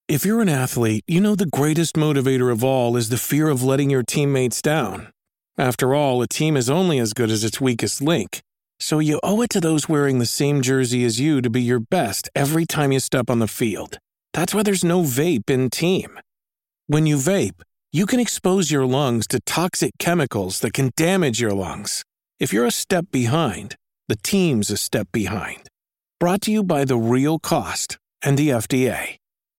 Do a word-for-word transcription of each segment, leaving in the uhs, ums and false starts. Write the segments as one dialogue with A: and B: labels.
A: If you're an athlete, you know the greatest motivator of all is the fear of letting your teammates down. After all, a team is only as good as its weakest link. So you owe it to those wearing the same jersey as you to be your best every time you step on the field. That's why there's no vape in team. When you vape, you can expose your lungs to toxic chemicals that can damage your lungs. If you're a step behind, the team's a step behind. Brought to you by The Real Cost and the F D A.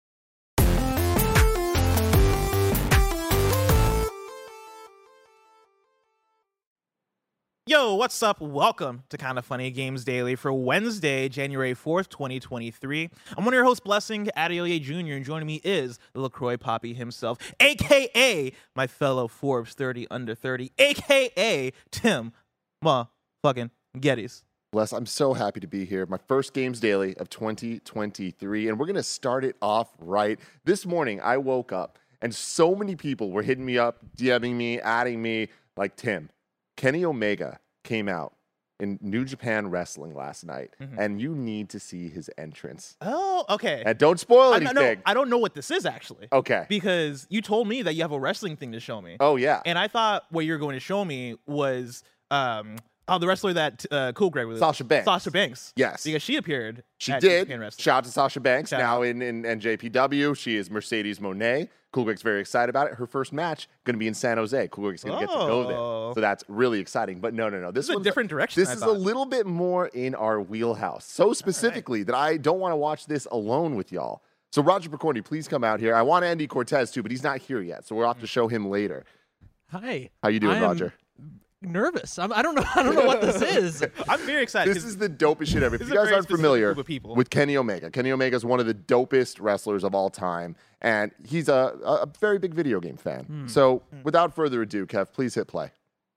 B: Yo, what's up? Welcome to Kinda Funny Games Daily for Wednesday, January fourth, twenty twenty-three. I'm one of your hosts, Blessing Adeoye Junior, and joining me is the LaCroix Poppy himself, a k a my fellow Forbes thirty under thirty, a k a. Tim motherfucking Geddes.
C: Bless, I'm so happy to be here. My first Games Daily of twenty twenty-three, and we're going to start it off right. This morning, I woke up, and so many people were hitting me up, DMing me, adding me, like, Tim, Kenny Omega came out in New Japan Wrestling last night, mm-hmm. and you need to see his entrance.
B: Oh, okay.
C: And don't spoil anything.
B: I, no, I don't know what this is, actually.
C: Okay.
B: Because you told me that you have a wrestling thing to show me.
C: Oh, yeah.
B: And I thought what you were going to show me was... Um, Oh, the wrestler that uh, Cool Greg was.
C: Sasha Banks.
B: Sasha Banks.
C: Yes.
B: Because she appeared.
C: She
B: at
C: did.
B: Shout
C: out to Sasha Banks,
B: Shout
C: now
B: out.
C: in, in N J P W. She is Mercedes Moné. Cool Greg's very excited about it. Her first match going to be in San Jose. Cool Greg's going to
B: oh.
C: get to go there. So that's really exciting. But no, no, no. This,
B: this is a different direction.
C: This
B: I
C: is
B: thought.
C: a little bit more in our wheelhouse. So specifically right. that I don't want to watch this alone with y'all. So Roger Picorni, please come out here. I want Andy Cortez too, but he's not here yet. So we'll have to show him later.
D: Hi.
C: How you doing,
D: I'm
C: Roger?
D: Nervous. I'm, I don't know. I don't know what this is.
B: I'm very excited.
C: This is the dopest shit ever. If you guys aren't familiar with Kenny Omega, Kenny Omega is one of the dopest wrestlers of all time, and he's a, a very big video game fan. Hmm. So, hmm. without further ado, Kev, please hit play.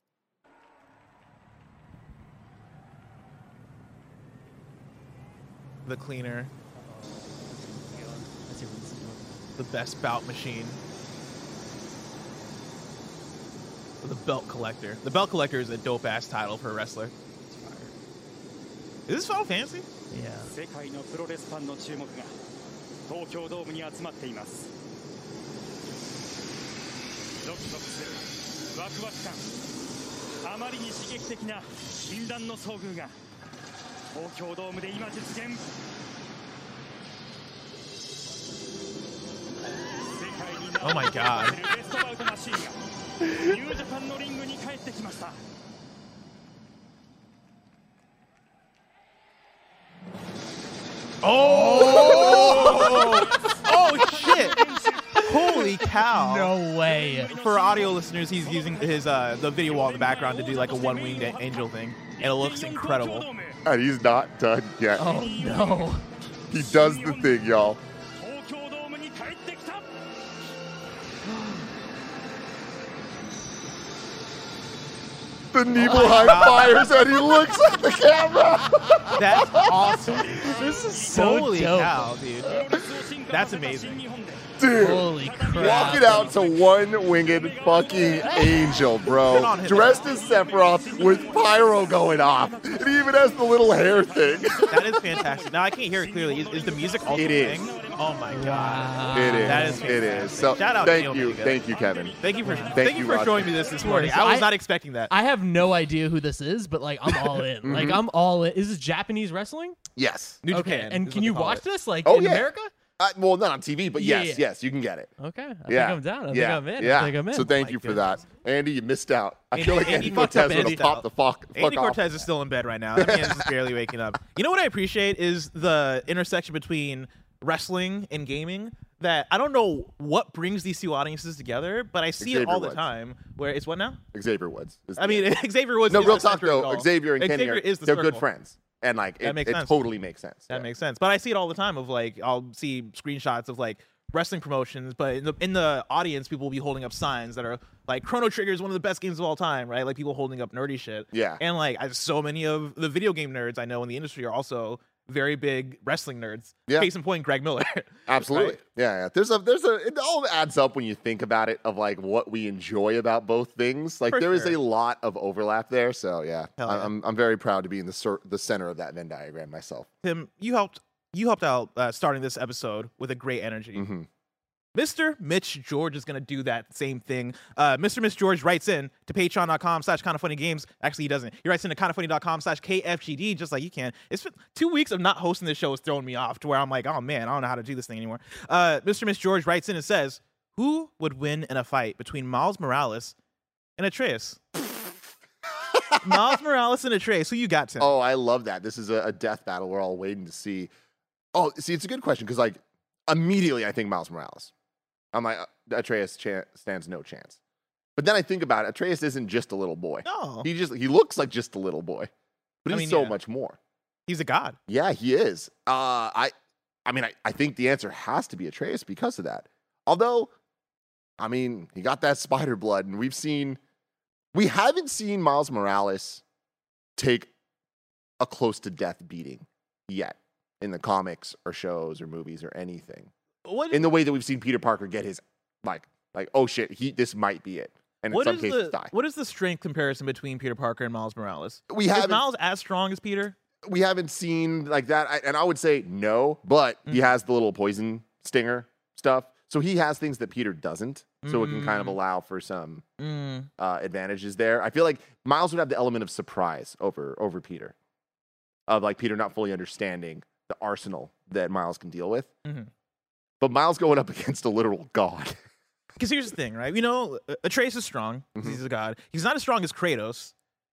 B: The cleaner. The best bout machine. The Belt Collector. The Belt Collector is a dope-ass title for a wrestler. Is this Final Fantasy?
D: Yeah.
B: Oh my god. Oh! Oh shit! Holy cow!
D: No way.
B: For audio listeners, he's using his uh, the video wall in the background to do like a one-winged angel thing, and it looks incredible.
C: And he's not done yet.
D: Oh no!
C: He does the thing, y'all. The Nebo
B: oh
C: high fires and he looks at the camera.
B: That's awesome.
D: This is so
B: Holy
D: dope.
B: cow, dude. That's amazing.
C: Dude,
D: holy crap.
C: Walking out to one-winged fucking angel, bro. Dressed as Sephiroth with pyro going off. It even has the little hair thing.
B: That is fantastic. Now I can't hear it clearly. Is, is the music also
C: it is.
B: playing? Oh my god.
C: It is.
B: That is fantastic.
C: It is. So
B: shout out
C: thank
B: to
C: you.
B: Omega.
C: Thank you, Kevin.
B: Thank you for
C: thank,
B: thank
C: you
B: you for
C: Roger.
B: showing me this this morning. I was
D: I,
B: not expecting that.
D: I have no idea who this is, but like I'm all in.
C: mm-hmm.
D: Like I'm all in. Is this Japanese wrestling?
C: Yes.
B: New
D: okay.
B: Japan
D: And can you watch
B: it.
D: this like
C: oh,
D: in
C: yeah.
D: America?
C: Uh, well, not on T V, but
D: Yeah,
C: yes,
D: yeah.
C: yes, you can get it.
D: Okay. I
C: yeah.
D: think I'm down. I
C: yeah.
D: think I'm in.
C: Yeah.
D: I think I'm in.
C: So thank
B: oh
C: you for
B: goodness.
C: that. Andy, you missed out. I
B: Andy,
C: feel like
B: Andy
C: Andy
B: fucked
C: Cortez
B: up
C: would have
B: Andy's
C: popped the fuck, fuck
B: Andy
C: off.
B: Cortez is still in bed right now. That man's just barely waking up. You know what I appreciate is the intersection between wrestling and gaming. That I don't know what brings these two audiences together, but I see
C: Xavier
B: it all
C: Woods.
B: the time. Where it's what now?
C: Xavier Woods.
B: I mean, Xavier Woods.
C: No,
B: is
C: real
B: the
C: talk
B: center of it
C: though.
B: all.
C: Xavier and Kenny
B: Xavier
C: are
B: is the
C: they're
B: circle.
C: good friends, and like
B: That
C: it,
B: makes
C: it
B: sense.
C: totally makes sense.
B: That
C: yeah.
B: makes sense. But I see it all the time of like I'll see screenshots of like wrestling promotions, but in the in the audience, people will be holding up signs that are like Chrono Trigger is one of the best games of all time, right? Like people holding up nerdy shit.
C: Yeah.
B: And like I, so many of the video game nerds I know in the industry are also very big wrestling nerds.
C: Yeah.
B: Case in point, Greg Miller.
C: Absolutely.
B: Right?
C: Yeah, yeah. There's a there's a it all adds up when you think about it of like what we enjoy about both things. Like
B: For
C: there is
B: sure.
C: a lot of overlap there. So yeah,
B: Hell
C: I-
B: yeah.
C: I'm I'm very proud to be in the cer- the center of that Venn diagram myself.
B: Tim, you helped you helped out uh, starting this episode with a great energy.
C: Mm-hmm.
B: Mister Mitch George is going to do that same thing. Uh, Mister Mitch George writes in to patreon.com slash kind of funny games. Actually, he doesn't. He writes in to kindoffunny.com slash KFGD, just like you can. It's been two weeks of not hosting this show has thrown me off to where I'm like, oh man, I don't know how to do this thing anymore. Uh, Mister Mitch George writes in and says, who would win in a fight between Miles Morales and Atreus? Miles Morales and Atreus. Who you got, Tim?
C: Oh, I love that. This is a, a death battle we're all waiting to see. Oh, see, it's a good question because, like, immediately I think Miles Morales. I'm like, uh, Atreus ch- stands no chance. But then I think about it. Atreus isn't just a little boy.
B: No.
C: He just he looks like just a little boy, but
B: I
C: he's
B: mean,
C: so
B: yeah.
C: much more.
B: He's a god.
C: Yeah, he is. Uh, I, I mean, I, I think the answer has to be Atreus because of that. Although, I mean, he got that spider blood, and we've seen, we haven't seen Miles Morales take a close to death beating yet in the comics or shows or movies or anything.
B: What
C: In the way that we've seen Peter Parker get his, like, like oh shit, he this might be it, and in
B: What
C: some
B: is
C: cases
B: the
C: die.
B: what is the strength comparison between Peter Parker and Miles Morales?
C: We
B: Is
C: haven't
B: Miles as strong as Peter?
C: we haven't seen like that, I, and I would say no, but he
B: Mm.
C: has the little poison stinger stuff, so he has things that Peter doesn't, so it can kind of
B: Mm.
C: allow for some
B: Mm.
C: uh, advantages there. I feel like Miles would have the element of surprise over over Peter, of like Peter not fully understanding the arsenal that Miles can deal with,
B: Mhm.
C: but Miles going up against a literal god.
B: Because here's the thing, right? You know, Atreus is strong. 'Cause
C: Mhm.
B: He's a god. He's not as strong as Kratos.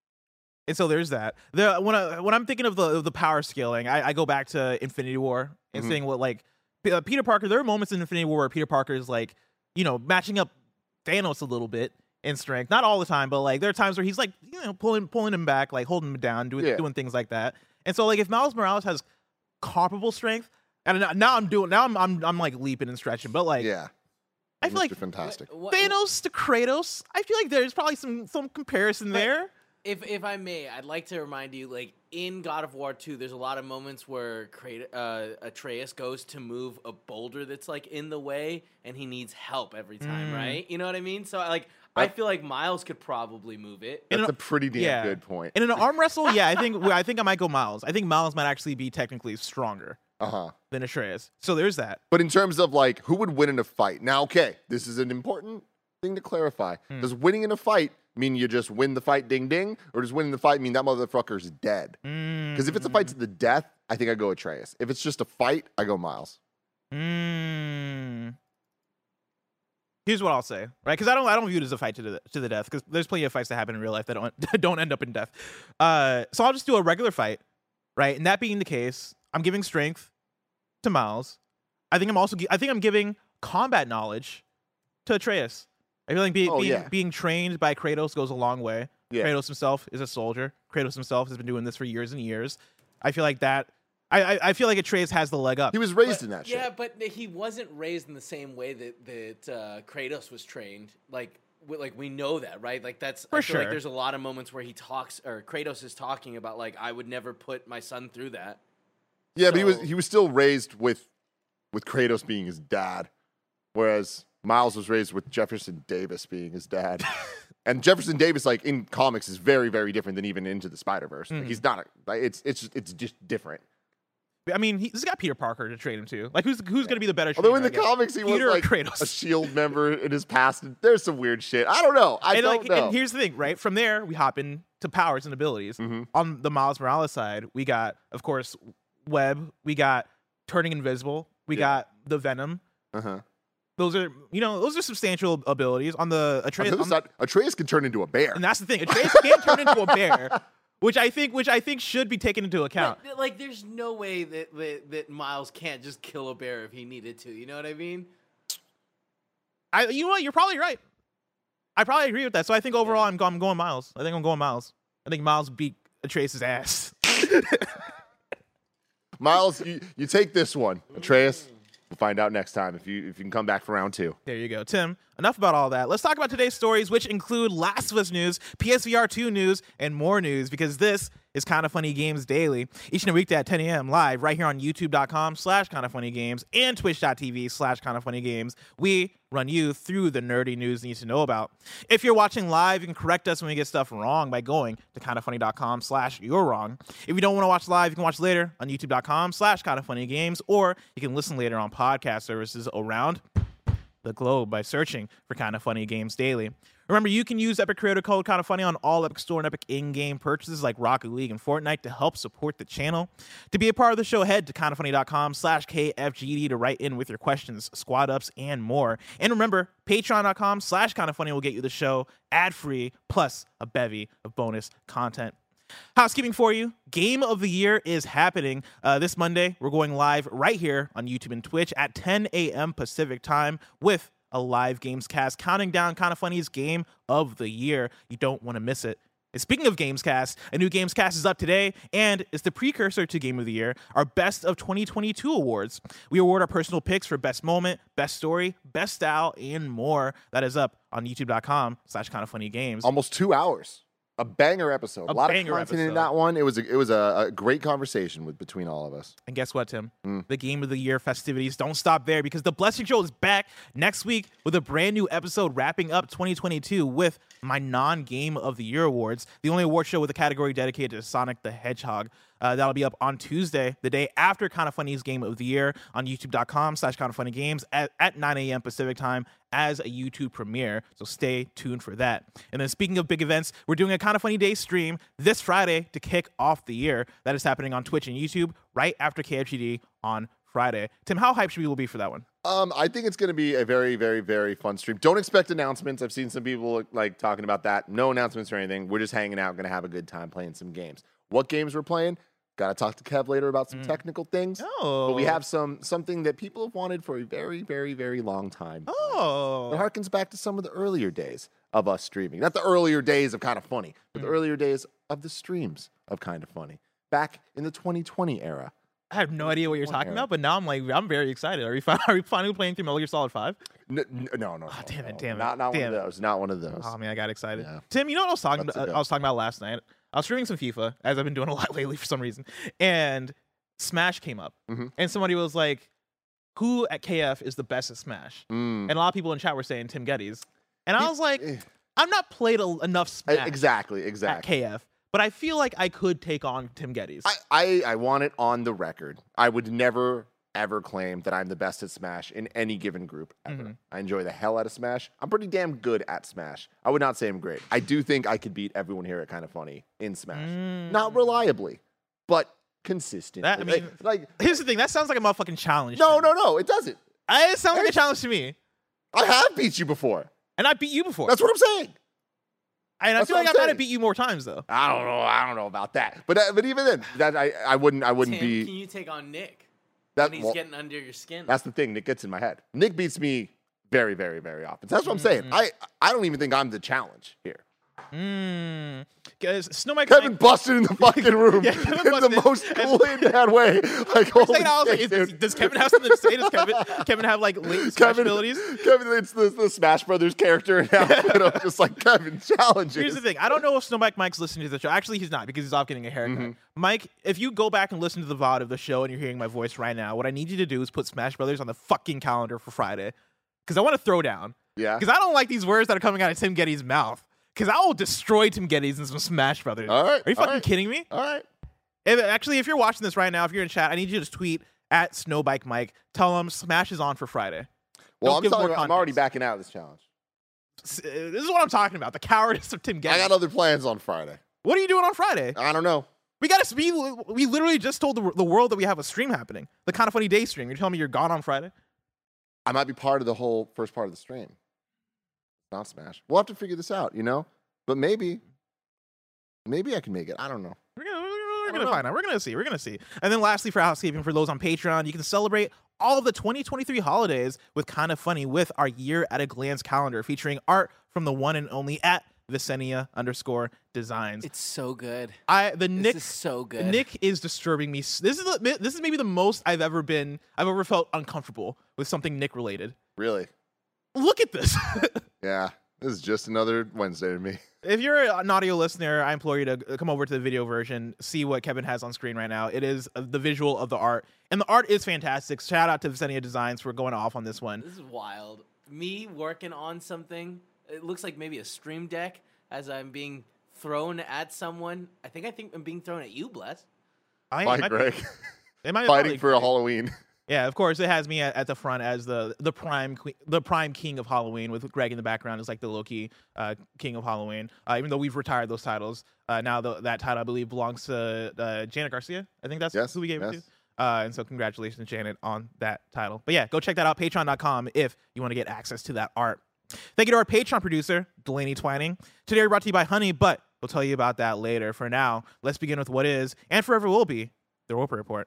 B: And so there's that. The when I when I'm thinking of the of the power scaling, I, I go back to Infinity War and
C: Mhm.
B: saying what like P- uh, Peter Parker. There are moments in Infinity War where Peter Parker is like, you know, matching up Thanos a little bit in strength. Not all the time, but like there are times where he's like, you know, pulling pulling him back, like holding him down, doing
C: Yeah.
B: doing things like that. And so like if Miles Morales has comparable strength, and now- now I'm doing now I'm I'm, I'm like leaping and stretching, but like
C: Yeah,
B: I feel like
C: Mister Fantastic.
E: What-
B: Thanos to Kratos, I feel like there's probably some some comparison
E: But-
B: there.
E: If if I may, I'd like to remind you, like in God of War two, there's a lot of moments where Krat- uh, Atreus goes to move a boulder that's like in the way, and he needs help every time,
B: Mm.
E: right? You know what I mean? So like, I
C: That-
E: feel like Miles could probably move it.
B: In
C: That's
B: an-
C: a pretty damn
B: yeah.
C: good point.
B: In an arm wrestle, yeah, I think I think I might go Miles. I think Miles might actually be technically stronger
C: Uh huh.
B: than Atreus. So there's that.
C: But in terms of like who would win in a fight, now, okay, this is an important thing to clarify.
B: Hmm.
C: Does winning in a fight mean you just win the fight, ding ding, or does winning the fight mean that motherfucker's dead? Because if it's a fight to the death, I think I go Atreus. If it's just a fight, I go Miles.
B: Mm. Here's what I'll say, right? Because I don't I don't view it as a fight to the to the death. Because there's plenty of fights that happen in real life that don't don't end up in death. Uh, so I'll just do a regular fight, right? And that being the case, I'm giving strength to Miles. I think I'm also gi- I think I'm giving combat knowledge to Atreus. I feel like be,
C: Oh,
B: being
C: yeah.
B: being trained by Kratos goes a long way.
C: Yeah.
B: Kratos himself is a soldier. Kratos himself has been doing this for years and years. I feel like that. I I, I feel like Atreus has the leg up.
C: He was raised
E: But-
C: in that
E: yeah,
C: shit.
E: but he wasn't raised in the same way that that uh, Kratos was trained. Like, we, like we know that, right? Like that's
B: For
E: I feel like
B: sure.
E: there's a lot of moments where he talks, or Kratos is talking about, like, I would never put my son through that.
C: Yeah, but he was
E: So-
C: he was still raised with with Kratos being his dad, whereas Miles was raised with Jefferson Davis being his dad. And Jefferson Davis, like in comics, is very very different than even Into the Spider Verse.
B: Mhm.
C: He's not a, like it's it's it's just different.
B: I mean, he, he's got Peter Parker to train him too. Like, who's who's going to be the better?
C: Although in
B: trainer,
C: the
B: I guess?
C: comics he
B: Peter or
C: was like
B: Kratos?
C: a Shield member in his past. There's some weird shit. I don't know. I
B: and
C: don't
B: like,
C: know.
B: and here's the thing, right? From there, we hop into powers and abilities.
C: Mhm.
B: On the Miles Morales side, we got, of course, web. We got turning invisible. We
C: Yeah.
B: got the Venom.
C: Uh-huh.
B: Those are, you know, those are substantial abilities. On the
C: On
B: Atreus,
C: the other
B: on-
C: side, Atreus can turn into a bear.
B: and that's the thing. Atreus can't turn into a bear, which I think, which I think should be taken into account.
E: But, like, there's no way that, that that Miles can't just kill a bear if he needed to. You know what I mean?
B: I, you know what? You're probably right. I probably agree with that. So I think overall, I'm, go- I'm going Miles. I think I'm going Miles. I think Miles beat Atreus' ass.
C: Miles, you, you take this one. Atreus, we'll find out next time if you if you can come back for round two.
B: There you go. Tim, enough about all that. Let's talk about today's stories, which include Last of Us news, P S V R two news, and more news, because this is Kind of Funny Games Daily. Each and every weekday at ten a.m. live right here on youtube.com slash kind of funny games and twitch.tv slash kind of funny games. We run you through the nerdy news you need to know about. If you're watching live, you can correct us when we get stuff wrong by going to kindoffunny.com slash you're wrong. If you don't want to watch live, you can watch later on youtube.com slash kind of funny games, or you can listen later on podcast services around the globe by searching for Kinda Funny Games Daily. Remember, you can use Epic Creator Code Kinda Funny on all Epic Store and Epic in-game purchases like Rocket League and Fortnite to help support the channel. To be a part of the show, head to kindafunny.com slash KFGD to write in with your questions, squad ups, and more. And remember, patreon.com slash kindafunny will get you the show ad-free, plus a bevy of bonus content. Housekeeping for you, Game of the Year is happening uh, this Monday. We're going live right here on YouTube and Twitch at ten a.m. Pacific time with a live games cast counting down Kinda Funny's Game of the Year. You don't want to miss it. And speaking of Gamescast, a new Gamescast is up today and is the precursor to Game of the Year, our Best of twenty twenty-two awards. We award our personal picks for Best Moment, Best Story, Best Style, and more. That is up on youtube.com slash Kinda Funny Games.
C: Almost two hours. A banger episode.
B: A
C: A lot
B: banger
C: of content
B: episode.
C: in that one. It was a, it was a, a great conversation with between all of us.
B: And guess what, Tim?
C: Mm.
B: The Game of the Year festivities don't stop there because the Blessing Show is back next week with a brand new episode wrapping up twenty twenty-two with my non-Game of the Year awards, the only award show with a category dedicated to Sonic the Hedgehog. Uh, that'll be up on Tuesday, the day after Kinda Funny's Game of the Year on youtube.com slash Kinda Funny Games at, at nine a.m. Pacific time as a YouTube premiere. So stay tuned for that. And then speaking of big events, we're doing a Kinda Funny Day stream this Friday to kick off the year. That is happening on Twitch and YouTube right after K F G D on Friday. Tim, how hyped should we will be for that one?
C: Um, I think it's going to be a very, very, very fun stream. Don't expect announcements. I've seen some people like talking about that. No announcements or anything. We're just hanging out, going to have a good time playing some games. What games we're playing? Got to talk to Kev later about some
B: Mm.
C: technical things.
B: Oh.
C: But we have some something that people have wanted for a very, very, very long time. It
B: Oh.
C: harkens back to some of the earlier days of us streaming. Not the earlier days of Kinda Funny, but the
B: Mm.
C: earlier days of the streams of Kinda Funny. Back in the twenty twenty era.
B: I have no idea what you're
C: One
B: talking
C: era.
B: about, but now I'm like, I'm very excited. Are we, fin- are we finally playing through Metal Gear Solid five?
C: N- n- no, no, no.
B: Oh, damn it,
C: no.
B: damn it,
C: Not, not
B: damn
C: one
B: it.
C: of those. Not one of those.
B: Oh man, I got excited.
C: Yeah.
B: Tim, you know what I was talking
C: Let's
B: about?
C: go.
B: I was talking about last night. I was streaming some FIFA, as I've been doing a lot lately for some reason, and Smash came up,
C: Mhm.
B: and somebody was like, "Who at K F is the best at Smash?"
C: Mm.
B: And a lot of people in chat were saying Tim Geddes, and I
C: He-
B: was like,
C: eh.
B: "I'm not played a, enough
C: Eh,
B: Smash
C: Exactly,
B: at
C: exactly.
B: K F, but I feel like I could take on Tim Geddes."
C: I, I, I want it on the record. I would never, ever claim that I'm the best at Smash in any given group ever.
B: Mhm.
C: I enjoy the hell out of Smash. I'm pretty damn good at Smash. I would not say I'm great. I do think I could beat everyone here at Kinda Funny in Smash. Not
B: Mm.
C: reliably, but consistently.
B: That- I mean,
C: like, like
B: Here's the thing. That sounds like a motherfucking challenge.
C: no,
B: to me.
C: no, no, it doesn't.
B: I- It sounds like a
C: Hey.
B: challenge to me,
C: I have beat you before.
B: and I beat you before.
C: That's what I'm saying.
B: and I
C: that's
B: feel
C: what
B: like
C: I'm
B: I might
C: saying.
B: have beat you more times though.
C: I don't know. I don't know about that. But uh, but even then, that I, I wouldn't I wouldn't
E: Tim,
C: be
E: can you take on Nick
C: that.
E: when he's
C: well,
E: getting under your skin?
C: That's the thing. Nick gets in my head. Nick beats me very, very, very often. So that's what I'm saying.
B: Mm.
C: I I don't even think I'm the challenge here.
B: Mmm. Snow Mike.
C: Kevin busted in the fucking room
B: Yeah, Kevin
C: in the
B: busted.
C: most clean bad way. Like, holy
B: Second, I was like,
C: shit,
B: is-
C: dude.
B: does Kevin have something to say? Does Kevin, Kevin have like latent Smash
C: Kevin,
B: abilities?
C: Kevin, it's the, the Smash Brothers character now. But I'm just like Kevin challenges.
B: Here's the thing. I don't know if Snowbike Mike's listening to the show. Actually, he's not because he's off getting a haircut.
C: Mhm.
B: Mike, if you go back and listen to the V O D of the show and you're hearing my voice right now, what I need you to do is put Smash Brothers on the fucking calendar for Friday. Because I want to throw down.
C: Yeah.
B: Because I don't like these words that are coming out of Tim Geddes' mouth. Because I will destroy Tim Geddes in some Smash Brothers.
C: All right.
B: Are you
C: all
B: fucking
C: right,
B: kidding me?
C: All right.
B: If, actually, if you're watching this right now, if you're in chat, I need you to just tweet at Snowbike Mike. Tell him Smash is on for Friday.
C: Well,
B: Don't
C: I'm,
B: give
C: telling
B: more
C: you, I'm already
B: context.
C: backing out of this challenge.
B: S- uh, This is what I'm talking about. The cowardice of Tim
C: I
B: Geddes.
C: got other plans on Friday.
B: What are you doing on Friday?
C: I don't know.
B: We got to. We, we literally just told the, the world that we have a stream happening. The Kinda Funny Day stream. You're telling me you're gone on Friday?
C: I might be part of the whole first part of the stream. Not Smash. We'll have to figure this out, you know? But maybe, maybe I can make it. I don't know.
B: We're gonna, we're, we're
C: don't
B: gonna
C: know.
B: find out. We're gonna see. We're gonna see. And then lastly, for housekeeping, for those on Patreon, you can celebrate all of the twenty twenty-three holidays with Kinda Funny with our year at a glance calendar featuring art from the one and only at Vicenia underscore designs.
E: It's so good.
B: I the
E: This
B: Nick
E: is so good.
B: Nick is disturbing me. s- This is the, this is maybe the most I've ever been. I've ever felt uncomfortable with something Nick related.
C: Really?
B: Look at this.
C: Yeah. This is just another Wednesday to me.
B: If you're an audio listener, I implore you to come over to the video version, see what Kevin has on screen right now. It is uh, the visual of the art, and the art is fantastic. Shout out to Vicenia Designs for going off on this one.
E: This is wild. Me working on something. It looks like maybe a stream deck as I'm being thrown at someone. I think I think I'm being thrown at you, Bless.
B: I,
C: Bye,
B: it might-
C: Greg.
B: it might be
C: Fighting
B: probably
C: for a
B: Greg.
C: Halloween.
B: Yeah, of course, it has me at, at the front as the the prime que- the prime king of Halloween, with Greg in the background is like the low-key uh, king of Halloween. Uh, even though we've retired those titles, uh, now the, that title I believe belongs to uh, Janet Garcia. I think that's
C: Yes,
B: who we gave
C: yes.
B: it to. Uh, and so congratulations, Janet, on that title. But yeah, go check that out, patreon dot com, if you want to get access to that art. Thank you to our Patreon producer, Delaney Twining. Today we're brought to you by Honey, but we'll tell you about that later. For now, let's begin with what is, and forever will be, the Roper Report.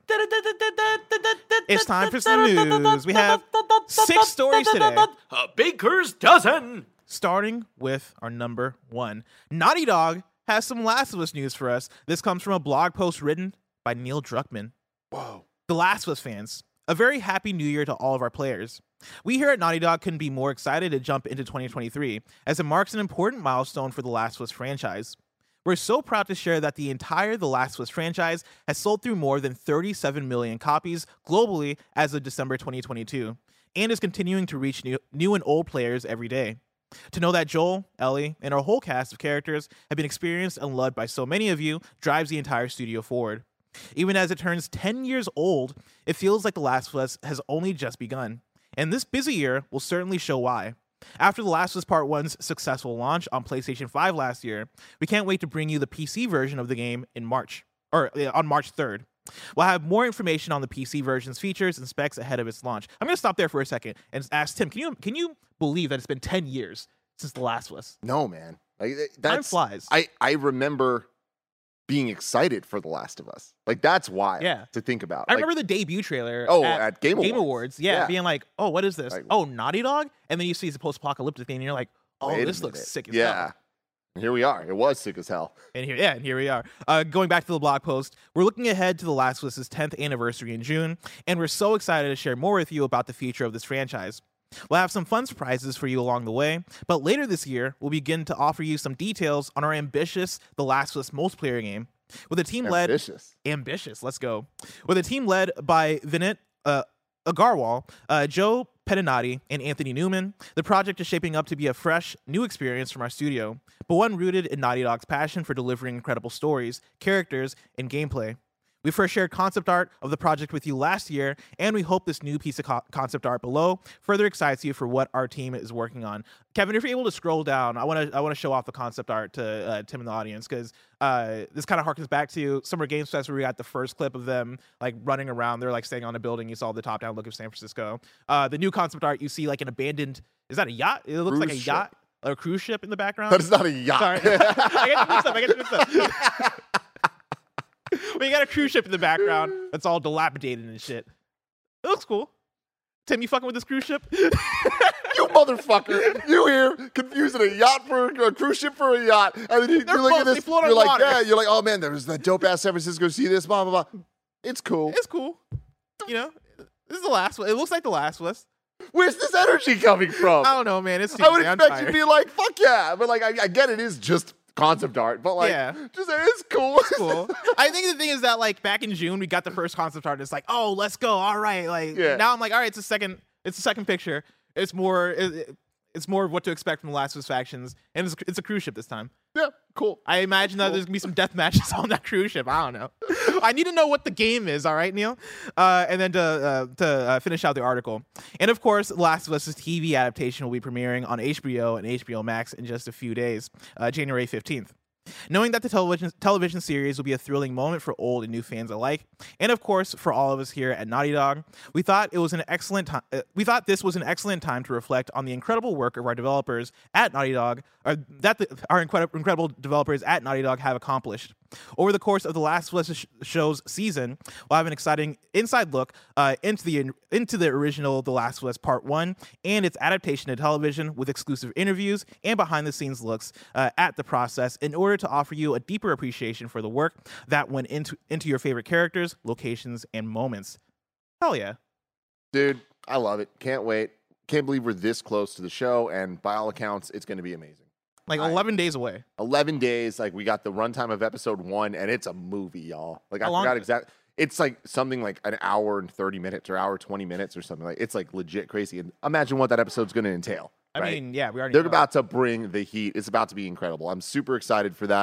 B: It's time for some news. We have six stories today,
E: A baker's dozen.
B: starting with our number one. Naughty Dog has some Last of Us news for us. This comes from a blog post written by Neil Druckmann.
C: Whoa.
B: The Last of Us fans, a very happy new year to all of our players. We here at Naughty Dog couldn't be more excited to jump into twenty twenty-three, as it marks an important milestone for the Last of Us franchise. We're so proud to share that the entire The Last of Us franchise has sold through more than thirty-seven million copies globally as of December twenty twenty-two, and is continuing to reach new, new and old players every day. To know that Joel, Ellie, and our whole cast of characters have been experienced and loved by so many of you drives the entire studio forward. Even as it turns ten years old, it feels like The Last of Us has only just begun. And this busy year will certainly show why. After The Last of Us Part one's successful launch on PlayStation five last year, we can't wait to bring you the P C version of the game in March, or uh, on March third. We'll have more information on the P C version's features and specs ahead of its launch. I'm going to stop there for a second and ask Tim, can you can you believe that it's been ten years since The Last of Us?
C: No, man. Like,
B: Time
C: that's,
B: flies.
C: I, I remember being excited for The Last of Us. Like, that's wild
B: Yeah.
C: to think about.
B: I
C: Like,
B: remember the debut trailer
C: Oh,
B: at,
C: at Game
B: Game
C: Awards.
B: Awards. Yeah,
C: Yeah.
B: being like, oh, what is this?
C: Like-
B: oh, Naughty Dog? And then you see the post-apocalyptic thing and you're like, oh,
C: wait a
B: this looks
C: minute.
B: sick as
C: Yeah.
B: hell.
C: And here we are. It was sick as hell.
B: And here, yeah, and here we are. Uh, going back to the blog post, we're looking ahead to The Last of Us's tenth anniversary in June, and we're so excited to share more with you about the future of this franchise. We'll have some fun surprises for you along the way, but later this year, we'll begin to offer you some details on our ambitious The Last of Us multiplayer game. With a team led
C: Ambitious.
B: ambitious. Let's go. With a team led by Vinit uh, Agarwal, uh, Joe Pedinati, and Anthony Newman, the project is shaping up to be a fresh, new experience from our studio, but one rooted in Naughty Dog's passion for delivering incredible stories, characters, and gameplay. We first shared concept art of the project with you last year, and we hope this new piece of co- concept art below further excites you for what our team is working on. Kevin, if you're able to scroll down, I want to I want to show off the concept art to uh, Tim in the audience, because uh, this kind of harkens back to Summer Games Fest, where we got the first clip of them like running around. They're like staying on a building. You saw the top-down look of San Francisco. Uh, the new concept art, you see like an abandoned. Is that a yacht? It looks like a
C: Cruise
B: yacht, or a cruise ship in the background.
C: That is not a yacht.
B: Sorry, I get mixed up. I get mixed up. We got a cruise ship in the background that's all dilapidated and shit. It looks cool. Tim, you fucking with this cruise ship?
C: You motherfucker. You here confusing a yacht for a cruise ship for a yacht. And then you,
B: They're
C: you look at
B: boats, they
C: this,
B: float on
C: you're like,
B: water.
C: yeah, you're like, oh man, there's that dope ass San Francisco, see this, blah, blah, blah. It's cool.
B: It's cool. You know, this is the last one. It looks like the last one.
C: Where's this energy coming from?
B: I don't know, man. It's
C: I would
B: Tuesday. I'm
C: expect you to
B: tired.
C: be like, fuck yeah. But like, I, I get it is just concept art, but like,
B: Yeah.
C: just it's cool.
B: Cool. I think the thing is that like back in June we got the first concept art. It's like, oh, let's go. All right. Like
C: Yeah.
B: now I'm like, all right, it's a second. It's a second picture. It's more. It, it's more of what to expect from the Last of Us factions, and it's, it's a cruise ship this time.
C: Yeah, cool.
B: I imagine that there's gonna be some death matches on that cruise ship. I don't know. I need to know what the game is. All right, Neil. Uh, and then to uh, to uh, finish out the article, and of course, Last of Us's T V adaptation will be premiering on H B O and H B O Max in just a few days, uh, January fifteenth. Knowing that the television television series will be a thrilling moment for old and new fans alike, and of course for all of us here at Naughty Dog, we thought it was an excellent time. Uh, we thought this was an excellent time to reflect on the incredible work of our developers at Naughty Dog, or that the, our incredible incredible developers at Naughty Dog have accomplished. Over the course of the Last of Us sh- show's season, we'll have an exciting inside look uh, into the into the original The Last of Us Part One and its adaptation to television, with exclusive interviews and behind-the-scenes looks uh, at the process, in order to offer you a deeper appreciation for the work that went into into your favorite characters, locations, and moments. Hell yeah!
C: Dude, I love it. Can't wait. Can't believe we're this close to the show, and by all accounts, it's going to be amazing.
B: Like
C: I-
B: eleven days away.
C: eleven days, like we got the runtime of episode one, and it's a movie, y'all. Like I
B: How long
C: forgot
B: is it?
C: exactly. It's like something like an hour and thirty minutes or hour twenty minutes or something. Like it's like legit crazy. And imagine what that episode's going to entail.
B: I
C: right?
B: mean, yeah, we already.
C: They're
B: know.
C: about to bring the heat. It's about to be incredible. I'm super excited for that.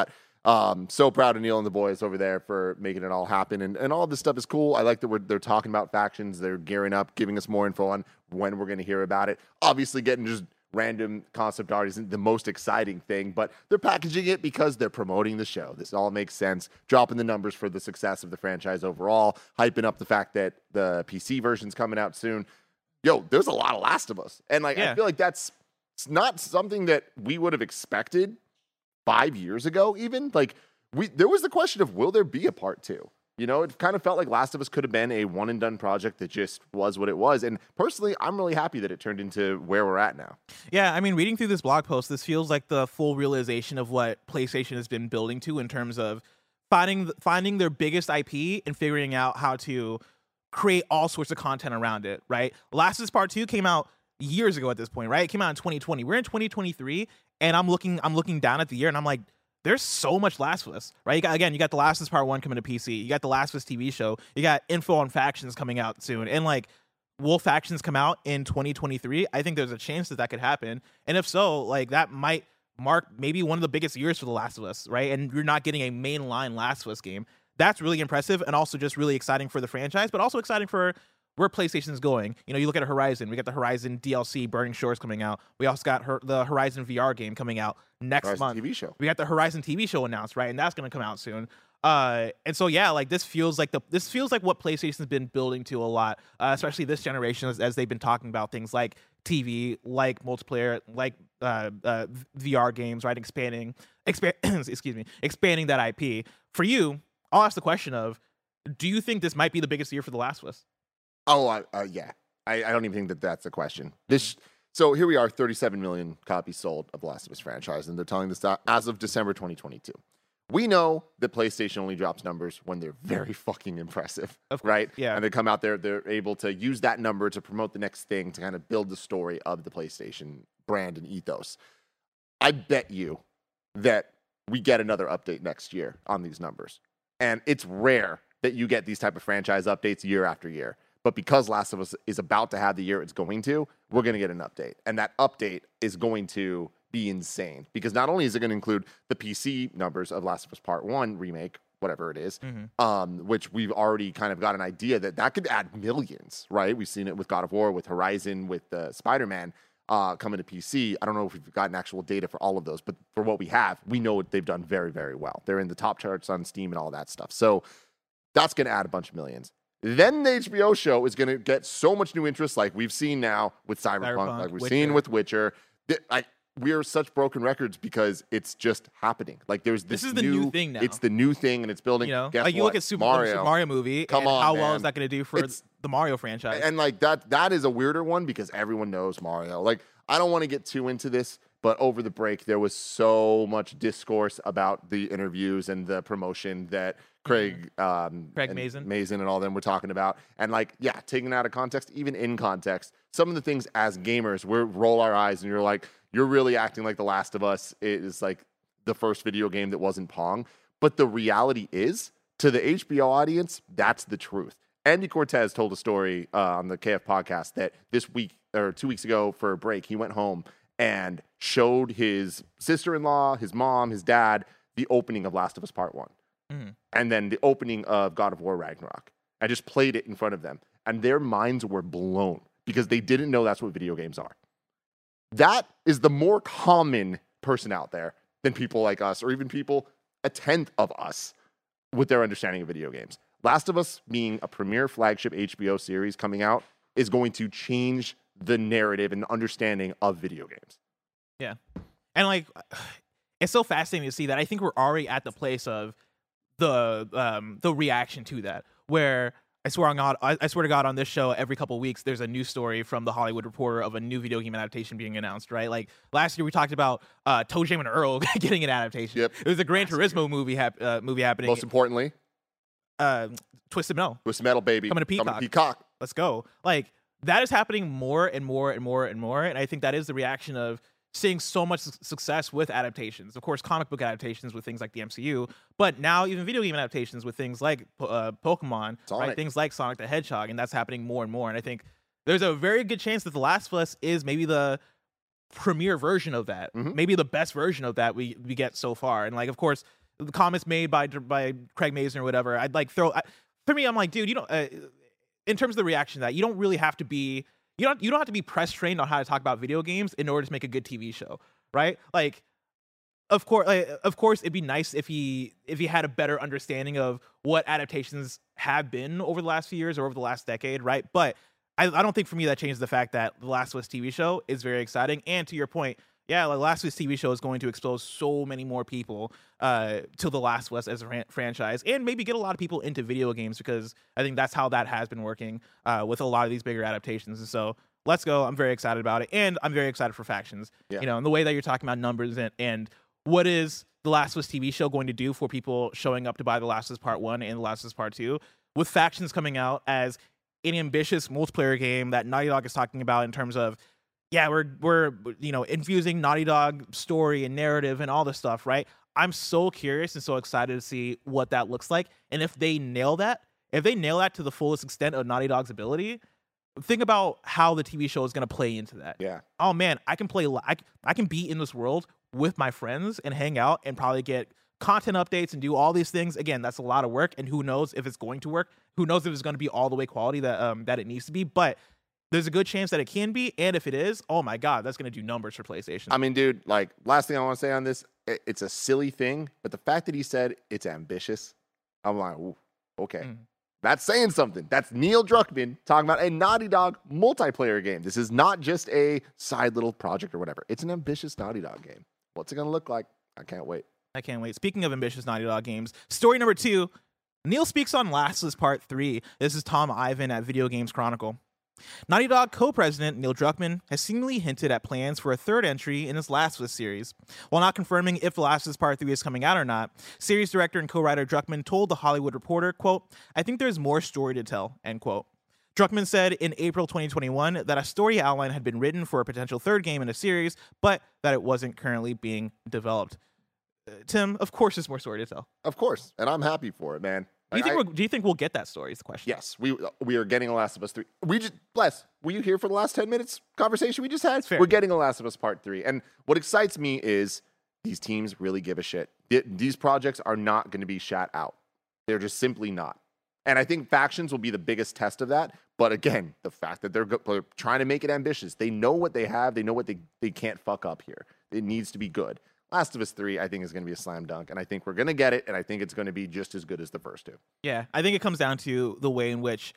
C: Um, so proud of Neil and the boys over there for making it all happen. And, and all this stuff is cool. I like that we're, they're talking about factions. They're gearing up, giving us more info on when we're going to hear about it. Obviously, getting just random concept art isn't the most exciting thing, but they're packaging it because they're promoting the show. This all makes sense. Dropping the numbers for the success of the franchise overall, hyping up the fact that the P C version's coming out soon. Yo, there's a lot of Last of Us. And like,
B: Yeah.
C: I feel like that's it's not something that we would have expected five years ago, even. Like, we there was the question of, will there be a part two? You know, it kind of felt like Last of Us could have been a one and done project that just was what it was. And personally, I'm really happy that it turned into where we're at now.
B: Yeah, I mean, reading through this blog post, this feels like the full realization of what PlayStation has been building to in terms of finding finding their biggest I P and figuring out how to create all sorts of content around it, right? Last of Us Part two came out years ago at this point, right? It came out in twenty twenty. We're in twenty twenty-three, and I'm looking I'm looking down at the year, and I'm like, there's so much Last of Us, right? You got, again, you got The Last of Us Part one coming to P C. You got The Last of Us T V show. You got info on factions coming out soon. And, like, will factions come out in twenty twenty-three? I think there's a chance that that could happen. And if so, like, that might mark maybe one of the biggest years for The Last of Us, right? And you're not getting a mainline Last of Us game. That's really impressive and also just really exciting for the franchise, but also exciting for where PlayStation is going. You know, you look at Horizon. We got the Horizon D L C, Burning Shores, coming out. We also got her, the Horizon V R game coming out next
C: Horizon
B: month.
C: T V show.
B: We got the Horizon T V show announced, right? And that's going to come out soon. Uh, and so, yeah, like this feels like the this feels like what PlayStation's been building to a lot, uh, especially this generation, as, as they've been talking about things like T V, like multiplayer, like uh, uh, V R games, right? Expanding, expand, excuse me, expanding that I P. For you, I'll ask the question of, do you think this might be the biggest year for The Last of Us?
C: Oh, uh, uh, yeah. I, I don't even think that that's a question. This. So here we are, thirty-seven million copies sold of the Last of Us franchise, and they're telling this out as of December twenty twenty-two. We know that PlayStation only drops numbers when they're very fucking impressive,
B: Of course,
C: right?
B: yeah.
C: And they come out there, they're able to use that number to promote the next thing, to kind of build the story of the PlayStation brand and ethos. I bet you that we get another update next year on these numbers. And it's rare that you get these type of franchise updates year after year. But because Last of Us is about to have the year it's going to, we're going to get an update. And that update is going to be insane. Because not only is it going to include the P C numbers of Last of Us Part one remake, whatever it is,
B: Mm-hmm.
C: um, which we've already kind of got an idea that that could add millions, right? We've seen it with God of War, with Horizon, with uh, Spider-Man uh, coming to P C. I don't know if we've gotten actual data for all of those, but for what we have, we know they've done very, very well. They're in the top charts on Steam and all that stuff. So that's going to add a bunch of millions. Then the H B O show is going to get so much new interest, like we've seen now with Cyberpunk,
B: Cyberpunk,
C: like we've
B: Witcher.
C: seen with Witcher. Th- Like we are such broken records because it's just happening. Like there's this,
B: This is the new thing now.
C: It's the new thing, and it's building.
B: You know,
C: Guess
B: like you
C: what?
B: look at Super
C: Mario,
B: Mario, Super Mario movie,
C: Come
B: and
C: on,
B: how well
C: man.
B: is that going to do for
C: It's-
B: the Mario franchise?
C: and like that that is a weirder one because everyone knows Mario. Like I don't want to get too into this, but over the break there was so much discourse about the interviews and the promotion that Craig um
B: Craig
C: and
B: Mazin.
C: Mazin and all them were talking about. And like, yeah, taken out of context, even in context, some of the things as gamers, we roll our eyes and you're like, you're really acting like The Last of Us is like the first video game that wasn't Pong. But the reality is, to the H B O audience, that's the truth. Andy Cortez told a story uh, on the K F podcast that this week or two weeks ago for a break, he went home and showed his sister-in-law, his mom, his dad, the opening of Last of Us Part one.
B: Mhm.
C: And then the opening of God of War Ragnarok. I just played it in front of them. And their minds were blown because they didn't know that's what video games are. That is the more common person out there than people like us, or even people, a tenth of us, with their understanding of video games. Last of Us being a premier flagship H B O series coming out is going to change the narrative and understanding of video games.
B: Yeah. And like it's so fascinating to see that. I think we're already at the place of the um the reaction to that, where I swear on God, I, I swear to God, on this show, every couple of weeks, there's a new story from the Hollywood Reporter of a new video game adaptation being announced, right? Like last year, we talked about uh, Toe Jam and Earl getting an adaptation.
C: Yep.
B: It was a Gran Turismo movie hap- uh, movie happening.
C: Most importantly,
B: uh, Twisted Metal.
C: Twisted Metal Baby
B: Coming to Peacock.
C: Peacock.
B: Let's go. Like that is happening more and more and more and more, and I think that is the reaction of seeing so much su- success with adaptations. Of course, comic book adaptations with things like the M C U, but now even video game adaptations with things like uh, Pokemon,
C: Sonic.
B: right? Things like Sonic the Hedgehog, and that's happening more and more. And I think there's a very good chance that The Last of Us is maybe the premier version of that,
C: Mhm.
B: maybe the best version of that we we get so far. And like, of course, the comments made by by Craig Mazin or whatever, I'd like throw. I, for me, I'm like, dude, you don't. Uh, in terms of the reaction to that, you don't really have to be. You don't. You don't have to be press trained on how to talk about video games in order to make a good T V show, right? Like. Of course, like, of course, it'd be nice if he if he had a better understanding of what adaptations have been over the last few years or over the last decade, right? But I, I don't think for me that changes the fact that the Last of Us T V show is very exciting. And to your point, yeah, the Last of Us T V show is going to expose so many more people uh, to the Last of Us as a fran- franchise, and maybe get a lot of people into video games, because I think that's how that has been working uh, with a lot of these bigger adaptations. And so. Let's go. I'm very excited about it. And I'm very excited for Factions.
C: Yeah.
B: You know, and the way that you're talking about numbers and, and what is the Last of Us T V show going to do for people showing up to buy The Last of Us Part one and The Last of Us Part two, with Factions coming out as an ambitious multiplayer game that Naughty Dog is talking about in terms of, yeah, we're, we're you know, infusing Naughty Dog story and narrative and all this stuff, right? I'm so curious and so excited to see what that looks like. And if they nail that, if they nail that to the fullest extent of Naughty Dog's ability, think about how the T V show is going to play into that.
C: Yeah.
B: Oh man, I can play. I, I can be in this world with my friends and hang out and probably get content updates and do all these things. Again, that's a lot of work, and who knows if it's going to work? Who knows if it's going to be all the way quality that um that it needs to be? But there's a good chance that it can be, and if it is, oh my god, that's going to do numbers for PlayStation.
C: I mean, dude, like, last thing I want to say on this, it, it's a silly thing, but the fact that he said it's ambitious, I'm like, ooh, okay.
B: Mm.
C: That's saying something. That's Neil Druckmann talking about a Naughty Dog multiplayer game. This is not just a side little project or whatever. It's an ambitious Naughty Dog game. What's it going to look like? I can't wait.
B: I can't wait. Speaking of ambitious Naughty Dog games, story number two, Neil speaks on Last of Us Part three. This is Tom Ivan at Video Games Chronicle. Naughty Dog co-president Neil Druckmann has seemingly hinted at plans for a third entry in his Last of Us series. While not confirming if The Last of Us Part three is coming out or not, series director and co-writer Druckmann told The Hollywood Reporter, quote, "I think there's more story to tell," end quote. Druckmann said in April twenty twenty-one that a story outline had been written for a potential third game in a series, but that it wasn't currently being developed. Uh, Tim, of course there's more story to tell.
C: Of course. And I'm happy for it, man.
B: Do you
C: Like,
B: think
C: I-
B: we're, do you think we'll get that story is the question?
C: Yes, we we are getting a Last of Us three. We just bless. Were you here for the last ten minutes conversation we just had?
B: Fair.
C: We're getting a Last of Us Part three, and what excites me is these teams really give a shit. Th- These projects are not going to be shat out. They're just simply not. And I think Factions will be the biggest test of that. But again, the fact that they're, go- they're trying to make it ambitious, they know what they have, they know what they they can't fuck up here. It needs to be good. Last of Us three, I think, is going to be a slam dunk, and I think we're going to get it, and I think it's going to be just as good as the first two.
B: Yeah, I think it comes down to the way in which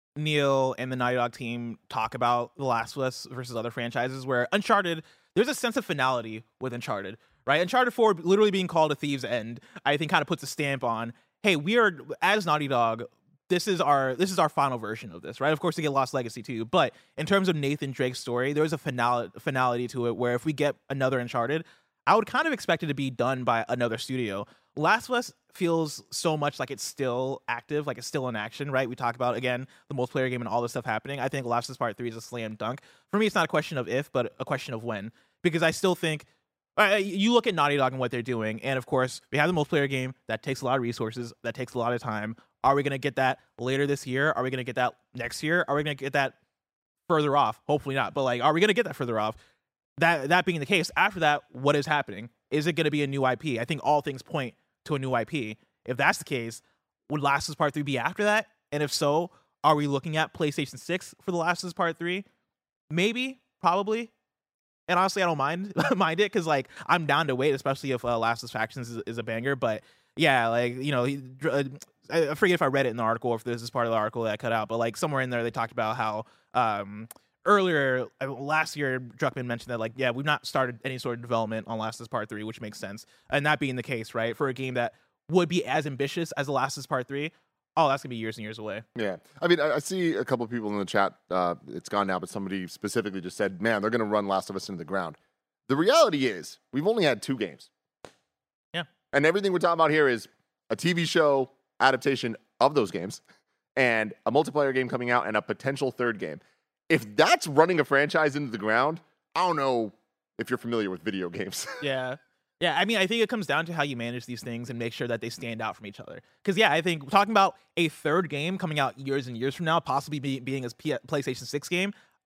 B: Neil and the Naughty Dog team talk about The Last of Us versus other franchises, where Uncharted, there's a sense of finality with Uncharted, right? Uncharted four literally being called a Thieves' End, I think kind of puts a stamp on, hey, we are, as Naughty Dog, this is our this is our final version of this, right? Of course, they get Lost Legacy too, but in terms of Nathan Drake's story, there's a finale, finality to it, where if we get another Uncharted, I would kind of expect it to be done by another studio. Last of Us feels so much like it's still active, like it's still in action, right? We talk about, again, the multiplayer game and all this stuff happening. I think Last of Us Part three is a slam dunk. For me, it's not a question of if, but a question of when. Because I still think, uh, you look at Naughty Dog and what they're doing, and of course, we have the multiplayer game that takes a lot of resources, that takes a lot of time. Are we going to get that later this year? Are we going to get that next year? Are we going to get that further off? Hopefully not. But like, are we going to get that further off? That that being the case, after that, what is happening? Is it going to be a new I P? I think all things point to a new I P. If that's the case, would Last of Us Part three be after that? And if so, are we looking at PlayStation six for The Last of Us Part three? Maybe, probably. And honestly, I don't mind mind it, because like I'm down to wait, especially if uh, Last of Us Factions is, is a banger. But yeah, like, you know, he, uh, I forget if I read it in the article or if this is part of the article that I cut out, but like somewhere in there they talked about how um, earlier uh, last year Druckmann mentioned that like, yeah, we've not started any sort of development on Last of Us Part three, which makes sense. And that being the case, right, for a game that would be as ambitious as The Last of Us Part three, oh, that's gonna be years and years away.
C: Yeah, I mean, I, I see a couple of people in the chat. Uh, it's gone now, but somebody specifically just said, "Man, they're going to run Last of Us into the ground." The reality is, we've only had two games.
B: Yeah,
C: and everything we're talking about here is a T V show adaptation of those games, and a multiplayer game coming out, and a potential third game. If that's running a franchise into the ground, I don't know if you're familiar with video games.
B: Yeah. Yeah, I mean, I think it comes down to how you manage these things and make sure that they stand out from each other. Because, yeah, I think talking about a third game coming out years and years from now, possibly be, being a P- PlayStation six game,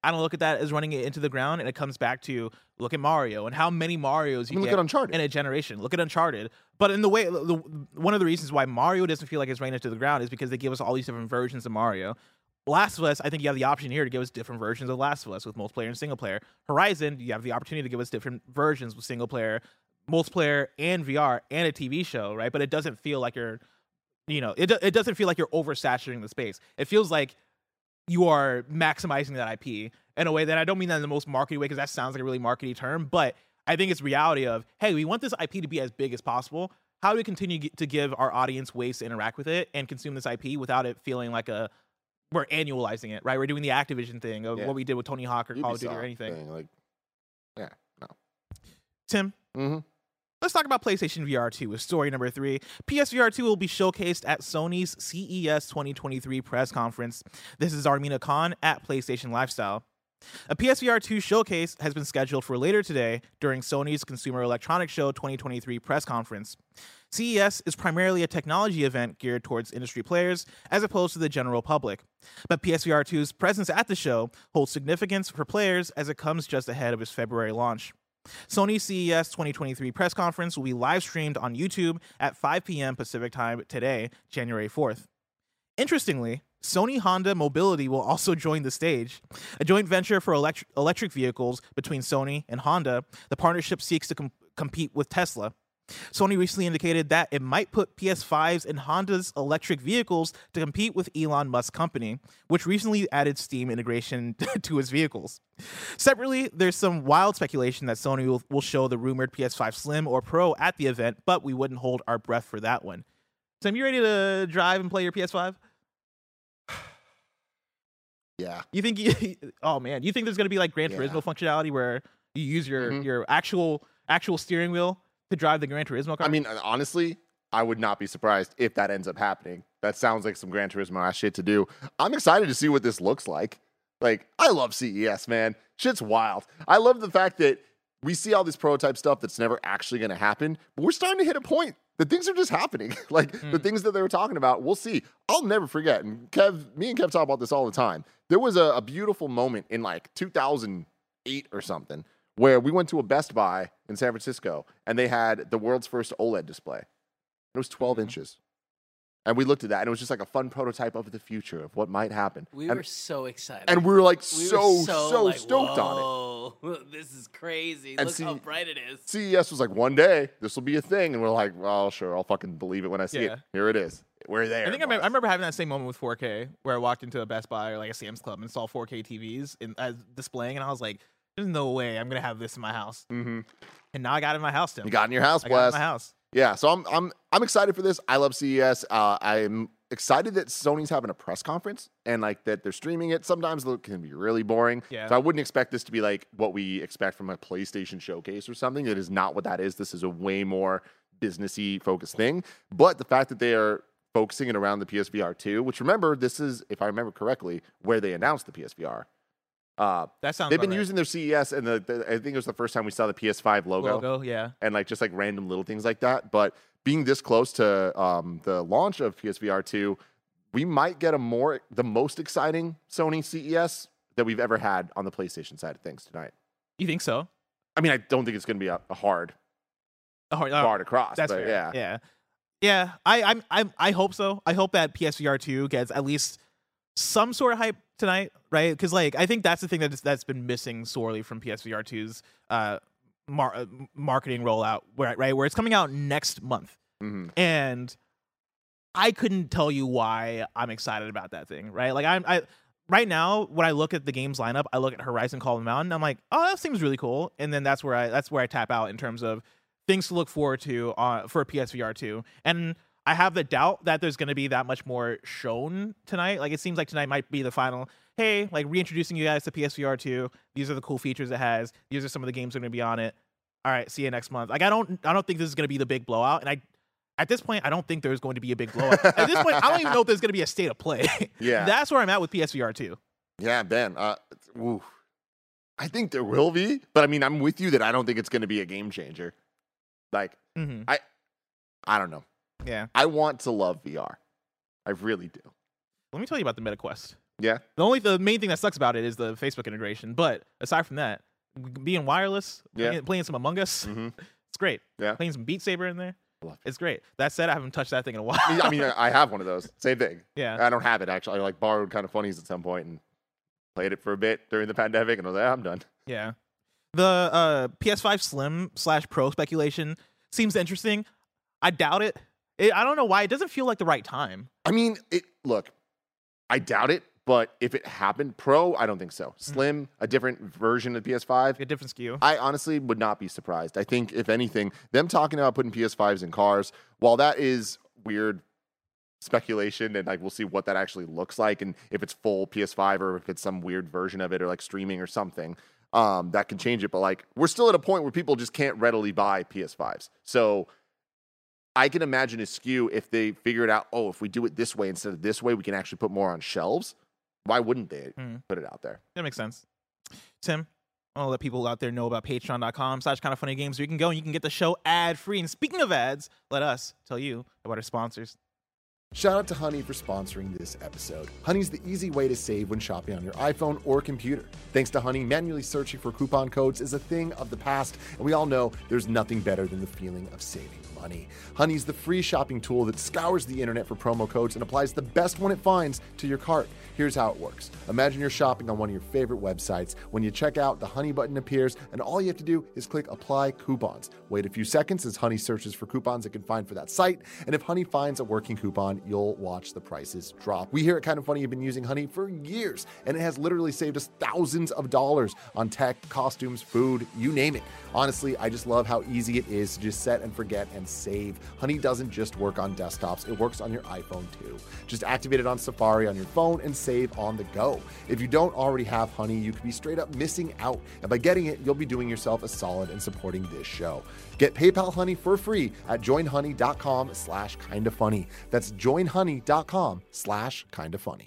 B: I don't look at that as running it into the ground, and it comes back to look at Mario and how many Marios you
C: I mean, look
B: get
C: at Uncharted.
B: in a generation. Look at Uncharted. But in the way, the, one of the reasons why Mario doesn't feel like it's running into the ground is because they give us all these different versions of Mario. Last of Us, I think you have the option here to give us different versions of Last of Us with multiplayer and single player. Horizon, you have the opportunity to give us different versions with single player, multiplayer, and V R, and a T V show, right? But it doesn't feel like you're, you know, it, it doesn't feel like you're oversaturating the space. It feels like you are maximizing that I P in a way that I don't mean that in the most markety way, because that sounds like a really markety term, but I think it's reality of, hey, we want this I P to be as big as possible. How do we continue to give our audience ways to interact with it and consume this I P without it feeling like a we're annualizing it, right? We're doing the Activision thing of
C: Yeah.
B: what we did with Tony Hawk or Call of Duty or
C: Ubisoft
B: anything.
C: thing, like, yeah, no.
B: Tim,
C: Mm-hmm.
B: let's talk about PlayStation V R two with story number three. P S V R two will be showcased at Sony's C E S twenty twenty-three press conference. This is Armina Khan at PlayStation Lifestyle. A P S V R two showcase has been scheduled for later today during Sony's Consumer Electronics Show twenty twenty-three press conference. C E S is primarily a technology event geared towards industry players as opposed to the general public. But P S V R two's presence at the show holds significance for players as it comes just ahead of its February launch. Sony's C E S twenty twenty-three press conference will be live streamed on YouTube at five p.m. Pacific time today, January fourth. Interestingly, Sony Honda Mobility will also join the stage. A joint venture for electric electric vehicles between Sony and Honda, the partnership seeks to com- compete with Tesla. Sony recently indicated that it might put P S fives in Honda's electric vehicles to compete with Elon Musk's company, which recently added Steam integration to its vehicles. Separately, there's some wild speculation that Sony will, will show the rumored P S five Slim or Pro at the event, but we wouldn't hold our breath for that one. Tim, you ready to drive and play your P S five?
C: Yeah.
B: You think? You, oh man, you think there's gonna be like Gran
C: Yeah.
B: Turismo functionality where you use your
C: Mhm.
B: your actual actual steering wheel to drive the Gran Turismo car?
C: I mean, honestly, I would not be surprised if that ends up happening. That sounds like some Gran Turismo ass shit to do. I'm excited to see what this looks like. Like, I love C E S, man. Shit's wild. I love the fact that we see all this prototype stuff that's never actually going to happen, but we're starting to hit a point that things are just happening. Like, the
B: Mm.
C: things that they were talking about, we'll see. I'll never forget. And Kev, me and Kev talk about this all the time. There was a, a beautiful moment in like two thousand eight or something where we went to a Best Buy in San Francisco and they had the world's first OLED display. It was twelve
B: Mhm.
C: inches. And we looked at that and it was just like a fun prototype of the future of what might happen.
E: We
C: and,
E: were so excited.
C: and we were like
E: We were
C: so, so,
E: like,
C: stoked on it.
E: on it. This is crazy.
C: And
E: Look how
C: see-
E: bright it is.
C: C E S was like, one day this will be a thing. And we're like, well, sure, I'll fucking believe it when I see
B: Yeah.
C: it. Here it is. We're there.
B: I think I remember, I
C: boss.
B: remember having that same moment with four K where I walked into a Best Buy or like a Sam's Club and saw four K T Vs in, as displaying, and I was like, "There's no way I'm gonna have this in my house."
C: Mhm.
B: And now I got it in my house, Tim.
C: You got in your house,
B: I got it in
C: Wes.
B: my house.
C: Yeah, so I'm I'm I'm excited for this. I love C E S. Uh, I'm excited that Sony's having a press conference and like that they're streaming it. Sometimes it can be really boring.
B: Yeah.
C: So I wouldn't expect this to be like what we expect from a PlayStation showcase or something. It is not what that is. This is a way more businessy focused thing. But the fact that they are focusing it around the P S V R two, which remember, this is, if I remember correctly, where they announced the P S V R. Uh,
B: That sounds.
C: they've been
B: about right.
C: using their C E S, and the, the I think it was the first time we saw the P S five logo
B: logo. Yeah.
C: and like just like random little things like that. But being this close to um, the launch of P S V R two, we might get a more the most exciting Sony C E S that we've ever had on the PlayStation side of things tonight.
B: You think so?
C: I mean, I don't think it's going to be a, a hard
B: Oh, oh,
C: bar to cross,
B: That's
C: but
B: fair.
C: yeah.
B: Yeah. Yeah. I I'm, I'm I hope so. I hope that P S V R two gets at least some sort of hype tonight, right? Because like I think that's the thing that is, that's been missing sorely from P S V R two's uh, mar- uh, marketing rollout, where right where it's coming out next month,
C: Mhm.
B: and I couldn't tell you why I'm excited about that thing, right? Like I'm I. Right now, when I look at the game's lineup, I look at Horizon Call of the Mountain. I'm like, oh, that seems really cool, and then that's where I that's where I tap out in terms of things to look forward to uh, for P S V R two. And I have the doubt that there's going to be that much more shown tonight. Like it seems like tonight might be the final. Hey, like reintroducing you guys to P S V R two. These are the cool features it has. These are some of the games that are going to be on it. All right, see you next month. Like I don't I don't think this is going to be the big blowout, and I. At this point, I don't think there's going to be a big blowout. At this point, I don't even know if there's going to be a state of play.
C: Yeah.
B: That's where I'm at with P S V R two.
C: Yeah, Ben. Uh, ooh. I think there will be, but I mean, I'm with you that I don't think it's going to be a game changer. Like,
B: Mm-hmm.
C: I don't know.
B: Yeah.
C: I want to love V R. I really do.
B: Let me tell you about the MetaQuest.
C: Yeah.
B: The only the main thing that sucks about it is the Facebook integration. But aside from that, being wireless,
C: Yeah.
B: playing, playing some Among Us,
C: Mm-hmm.
B: it's great.
C: Yeah.
B: Playing some Beat Saber in there,
C: Love
B: it's great. That said, I haven't touched that thing in a while.
C: I mean, I have one of those. Same thing.
B: Yeah.
C: I don't have it actually. I like borrowed Kind of Funnies at some point and played it for a bit during the pandemic, and I was like, ah, I'm done.
B: Yeah. The uh, P S five Slim slash Pro speculation seems interesting. I doubt it. it. I don't know why. It doesn't feel like the right time.
C: I mean, it. Look, I doubt it, but if it happened, Pro, I don't think so. Slim, a different version of P S five.
B: A different skew.
C: I honestly would not be surprised. I think, if anything, them talking about putting P S fives in cars, while that is weird speculation, and like we'll see what that actually looks like, and if it's full P S five or if it's some weird version of it or like streaming or something, um, that can change it. But like, we're still at a point where people just can't readily buy P S fives. So I can imagine a skew if they figured out, oh, if we do it this way instead of this way, we can actually put more on shelves. Why wouldn't they
B: Mm.
C: put it out there?
B: That makes sense. Tim, I'll let people out there know about patreon.com slash kind of funny games where you can go and you can get the show ad free. And speaking of ads, let us tell you about our sponsors.
F: Shout out to Honey for sponsoring this episode. Honey's the easy way to save when shopping on your iPhone or computer. Thanks to Honey, manually searching for coupon codes is a thing of the past, and we all know there's nothing better than the feeling of saving money. Honey's the free shopping tool that scours the internet for promo codes and applies the best one it finds to your cart. Here's how it works. Imagine you're shopping on one of your favorite websites. When you check out, the Honey button appears, and all you have to do is click Apply Coupons. Wait a few seconds as Honey searches for coupons it can find for that site, and if Honey finds a working coupon, you'll watch the prices drop. We here at Kind of Funny have been using Honey for years, and it has literally saved us thousands of dollars on tech, costumes, food, you name it. Honestly, I just love how easy it is to just set and forget and save. Honey doesn't just work on desktops, it works on your iPhone too. Just activate it on Safari on your phone and save on the go. If you don't already have Honey, you could be straight up missing out. And by getting it, you'll be doing yourself a solid and supporting this show. Get PayPal Honey for free at joinhoney.com slash kinda funny. That's joinhoney.com slash kinda funny.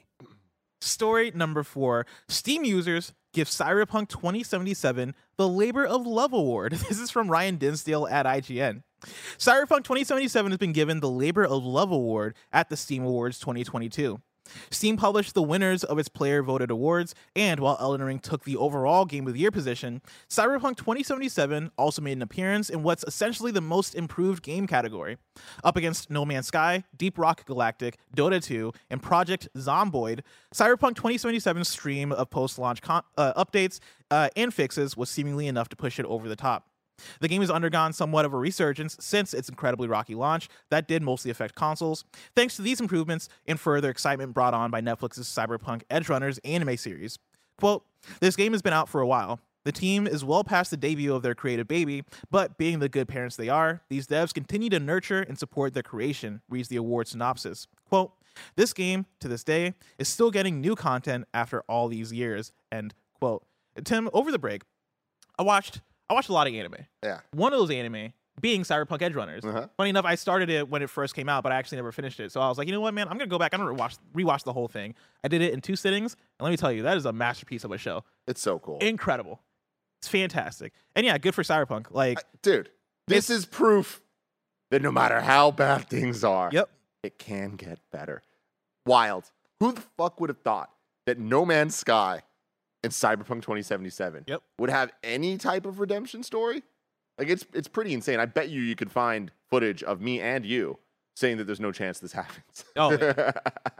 B: Story number four. Steam users give Cyberpunk twenty seventy-seven the Labor of Love Award. This is from Ryan Dinsdale at I G N. Cyberpunk twenty seventy-seven has been given the Labor of Love Award at the Steam Awards twenty twenty-two. Steam published the winners of its player-voted awards, and while Elden Ring took the overall Game of the Year position, Cyberpunk twenty seventy-seven also made an appearance in what's essentially the most improved game category. Up against No Man's Sky, Deep Rock Galactic, Dota two, and Project Zomboid, Cyberpunk twenty seventy-seven's stream of post-launch con- uh, updates uh, and fixes was seemingly enough to push it over the top. The game has undergone somewhat of a resurgence since its incredibly rocky launch that did mostly affect consoles, thanks to these improvements and further excitement brought on by Netflix's Cyberpunk Edgerunners anime series. Quote, "This game has been out for a while. The team is well past the debut of their creative baby, but being the good parents they are, these devs continue to nurture and support their creation," reads the award synopsis. Quote, "This game, to this day, is still getting new content after all these years," end quote. Tim, over the break, I watched I watched a lot of anime.
C: Yeah.
B: One of those anime being Cyberpunk Edgerunners.
C: Uh-huh.
B: Funny enough, I started it when it first came out, but I actually never finished it. So I was like, you know what, man? I'm going to go back. I'm going to rewatch, rewatch the whole thing. I did it in two sittings. And let me tell you, that is a masterpiece of a show.
C: It's so cool.
B: Incredible. It's fantastic. And yeah, good for Cyberpunk. Like,
C: I- dude, this is proof that no matter how bad things are,
B: yep.
C: it can get better. Wild. Who the fuck would have thought that No Man's Sky and Cyberpunk twenty seventy-seven
B: Yep.
C: would have any type of redemption story? Like, it's it's pretty insane. I bet you you could find footage of me and you saying that there's no chance this happens.
B: Oh, yeah.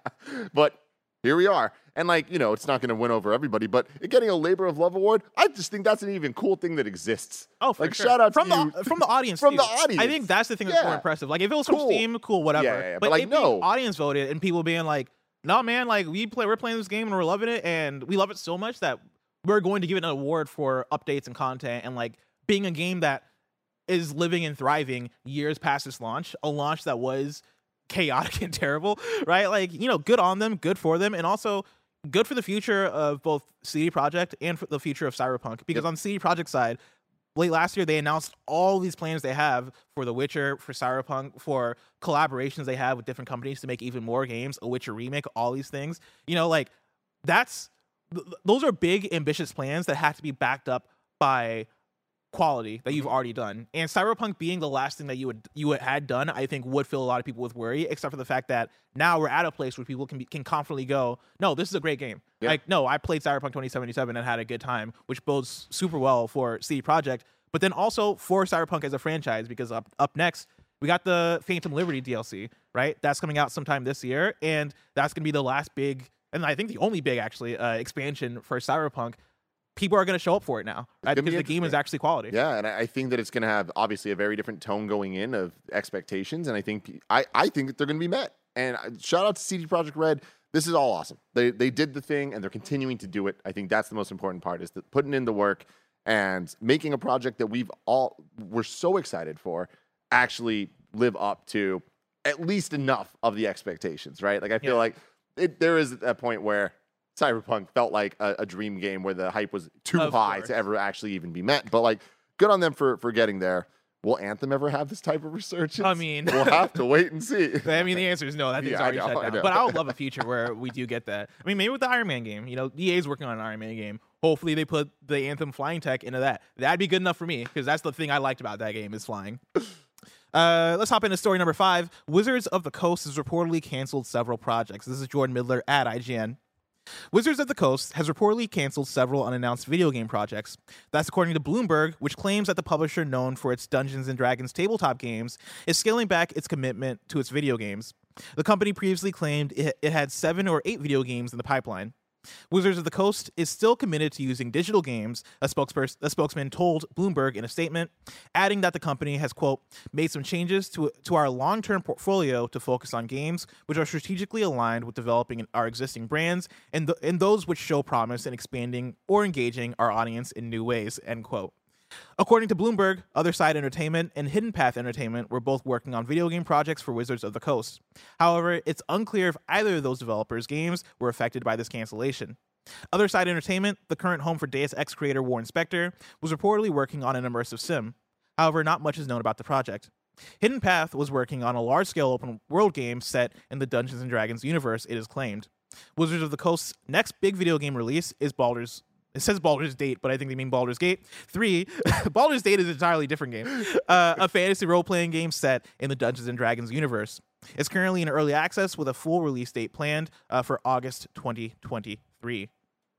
C: But here we are. And, like, you know, it's not going to win over everybody, but it getting a Labor of Love award, I just think that's an even cool thing that exists.
B: Oh, for
C: like,
B: sure.
C: shout out
B: from
C: to
B: the
C: you.
B: from the audience.
C: From
B: too.
C: the audience.
B: I think that's the thing that's more
C: Yeah.
B: impressive. Like if it was
C: Cool.
B: from Steam, cool, whatever.
C: Yeah, yeah, yeah.
B: But,
C: But, like,
B: it being
C: no.
B: audience voted and people being like, "No, man, like we play, we're playing this game and we're loving it, and we love it so much that we're going to give it an award for updates and content and like being a game that is living and thriving years past its launch, a launch that was chaotic and terrible, right? Like, you know, good on them, good for them, and also good for the future of both C D Projekt and for the future of Cyberpunk. Because
C: Yep.
B: on C D Projekt side, late last year they announced all these plans they have for The Witcher, for Cyberpunk, for collaborations they have with different companies to make even more games, a Witcher remake, all these things. You know, like that's th- those are big ambitious plans that have to be backed up by quality that you've already done. And Cyberpunk being the last thing that you would you had done, I think would fill a lot of people with worry, except for the fact that now we're at a place where people can be, can confidently go, no, this is a great game.
C: Yeah.
B: Like, no, I played Cyberpunk twenty seventy-seven and had a good time, which bodes super well for C D Projekt, but then also for Cyberpunk as a franchise, because up up next, we got the Phantom Liberty D L C, right? That's coming out sometime this year, and that's going to be the last big, and I think the only big, actually, uh, expansion for Cyberpunk. People are going to show up for it now, right?
C: gonna be
B: Because the game is
C: interesting.
B: actually quality.
C: Yeah, and I I think that it's going to have obviously a very different tone going in of expectations, and I think pe- I I think that they're going to be met. And I- shout out to C D Projekt Red. This is all awesome. They they did the thing, and they're continuing to do it. I think that's the most important part, is that putting in the work and making a project that we've all we're so excited for actually live up to at least enough of the expectations, right? Like I feel
B: Yeah.
C: like it, there is a point where Cyberpunk felt like a, a dream game where the hype was too
B: Of
C: high
B: course.
C: to ever actually even be met. But like, good on them for for getting there. Will Anthem ever have this type of resurgence?
B: I mean-
C: we'll have to wait and see.
B: I mean, the answer is no. That thing's
C: Yeah, I
B: already
C: know,
B: shut
C: I
B: down.
C: know.
B: But I would love a future where we do get that. I mean, maybe with the Iron Man game. You know, E A's working on an Iron Man game. Hopefully, they put the Anthem flying tech into that. That'd be good enough for me, because that's the thing I liked about that game is flying. Uh, let's hop into story number five. Wizards of the Coast has reportedly canceled several projects. This is Jordan Midler at I G N. Wizards of the Coast has reportedly canceled several unannounced video game projects. That's according to Bloomberg, which claims that the publisher known for its Dungeons and Dragons tabletop games is scaling back its commitment to its video games. The company previously claimed it, it had seven or eight video games in the pipeline. Wizards of the Coast is still committed to using digital games, a, spokesperson, a spokesman told Bloomberg in a statement, adding that the company has, quote, made some changes to, to our long-term portfolio to focus on games which are strategically aligned with developing our existing brands and, th- and those which show promise in expanding or engaging our audience in new ways, end quote. According to Bloomberg, Other Side Entertainment and Hidden Path Entertainment were both working on video game projects for Wizards of the Coast. However, it's unclear if either of those developers' games were affected by this cancellation. Other Side Entertainment, the current home for Deus Ex creator Warren Spector, was reportedly working on an immersive sim. However, not much is known about the project. Hidden Path was working on a large-scale open-world game set in the Dungeons and Dragons universe, it is claimed. Wizards of the Coast's next big video game release is Baldur's It says Baldur's Gate, but I think they mean Baldur's Gate three. Baldur's Gate is an entirely different game. Uh, a fantasy role-playing game set in the Dungeons and Dragons universe. It's currently in early access with a full release date planned uh, for August twenty twenty-three.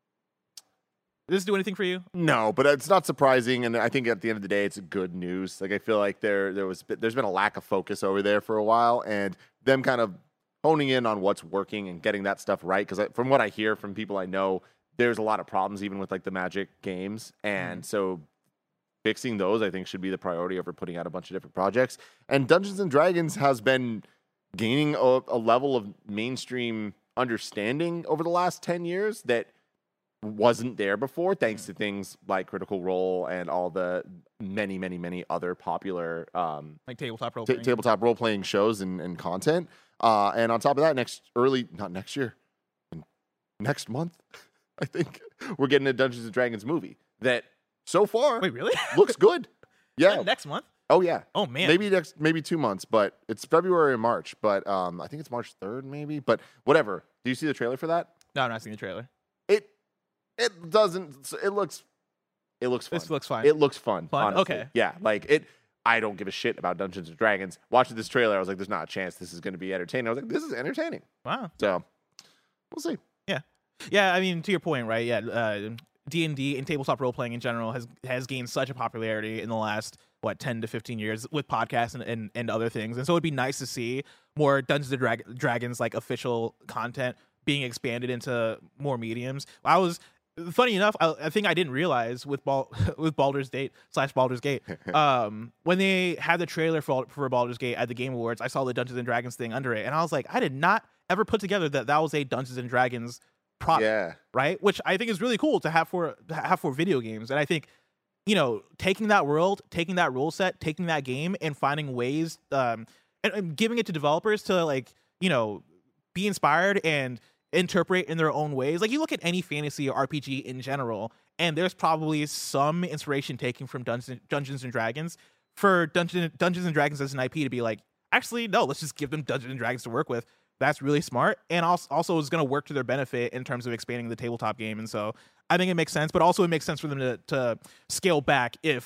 B: Did this do anything for you?
C: No, but it's not surprising, and I think at the end of the day, it's good news. Like I feel like there there was there's been a lack of focus over there for a while, and them kind of honing in on what's working and getting that stuff right. Because from what I hear from people I know, there's a lot of problems even with like the Magic games, and mm. so fixing those I think should be the priority over putting out a bunch of different projects. And Dungeons and Dragons has been gaining a, a level of mainstream understanding over the last ten years that wasn't there before, thanks to things like Critical Role and all the many, many, many other popular um,
B: like tabletop role
C: t- tabletop role playing shows and, and content. Uh, and on top of that, next early, not next year, next month, I think we're getting a Dungeons and Dragons movie that so far
B: Wait, really?
C: looks good. Yeah,
B: next month.
C: Oh yeah.
B: Oh man.
C: Maybe next, maybe two months, but it's February or March. But um, I think it's March third, maybe. But whatever. Do you see the trailer for that?
B: No, I'm not seeing the trailer.
C: It it doesn't. It looks. It looks fun.
B: This looks fine.
C: It looks fun.
B: Fun?
C: Honestly.
B: Okay.
C: Yeah, like it. I don't give a shit about Dungeons and Dragons. Watching this trailer, I was like, "There's not a chance this is going to be entertaining." I was like, "This is entertaining."
B: Wow.
C: So we'll see.
B: Yeah, yeah. I mean, to your point, right? Yeah. Uh, D and D and tabletop role playing in general has has gained such a popularity in the last what ten to fifteen years with podcasts and, and, and other things, and so it'd be nice to see more Dungeons and Drag- Dragons like official content being expanded into more mediums. I was funny enough, I, I think I didn't realize with Bal- with Baldur's Gate slash Baldur's Gate, um, when they had the trailer for for Baldur's Gate at the Game Awards, I saw the Dungeons and Dragons thing under it, and I was like, I did not ever put together that that was a Dungeons and Dragons product,
C: Yeah.
B: right? Which I think is really cool to have for to have for video games, and I think, you know, taking that world, taking that rule set, taking that game, and finding ways, um, and, and giving it to developers to like, you know, be inspired and interpret in their own ways. Like you look at any fantasy or R P G in general, and there's probably some inspiration taken from Dungeons Dungeons and Dragons. For Dungeon, Dungeons and Dragons as an I P to be like, actually, no, let's just give them Dungeons and Dragons to work with. That's really smart, and also, also is going to work to their benefit in terms of expanding the tabletop game. And so I think it makes sense, but also it makes sense for them to, to scale back if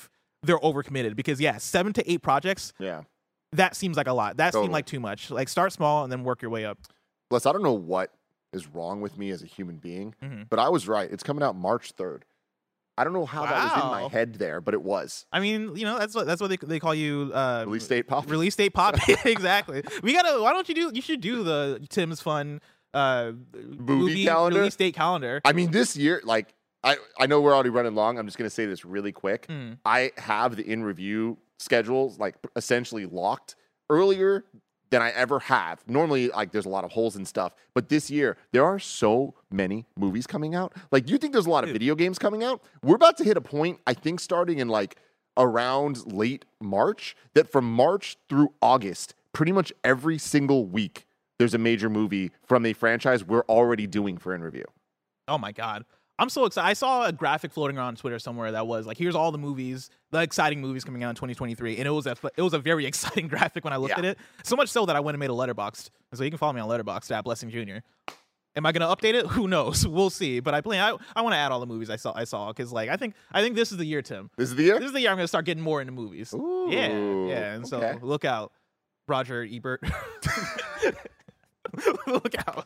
B: they're overcommitted because yeah, seven to eight projects.
C: Yeah.
B: That seems like a lot. That
C: Totally.
B: seemed like too much. Like start small and then work your way up.
C: Plus, I don't know what is wrong with me as a human being,
B: Mhm.
C: but I was right. It's coming out March third. I don't know how that was in my
B: Wow.
C: head there, but it was.
B: I mean, you know, that's what that's what they they call you. Uh,
C: Release date pop.
B: Release date pop. Exactly. We gotta. Why don't you do? You should do the Tim's Fun uh, movie,
C: calendar?
B: release date calendar.
C: I mean, this year, like, I, I know we're already running long. I'm just going to say this really quick.
B: Mm.
C: I have the in review schedules, like, essentially locked earlier than I ever have. Normally, like, there's a lot of holes and stuff. But this year, there are so many movies coming out. Like, you think there's a lot of
B: Dude.
C: video games coming out? We're about to hit a point, I think, starting in, like, around late March, that from March through August, pretty much every single week, there's a major movie from a franchise we're already doing for in review.
B: Oh my god. I'm so excited. I saw a graphic floating around on Twitter somewhere that was like, here's all the movies, the exciting movies coming out in twenty twenty-three. And it was a it was a very exciting graphic when I looked
C: Yeah.
B: at it. So much so that I went and made a Letterboxd. And so you can follow me on Letterboxd at Blessing Junior Am I gonna update it? Who knows? We'll see. But I plan I, I want to add all the movies I saw I saw because like I think I think this is the year, Tim.
C: This is the year?
B: This is the year I'm gonna start getting more into movies.
C: Ooh,
B: yeah, yeah. And so
C: okay.
B: look out, Roger Ebert. Look out.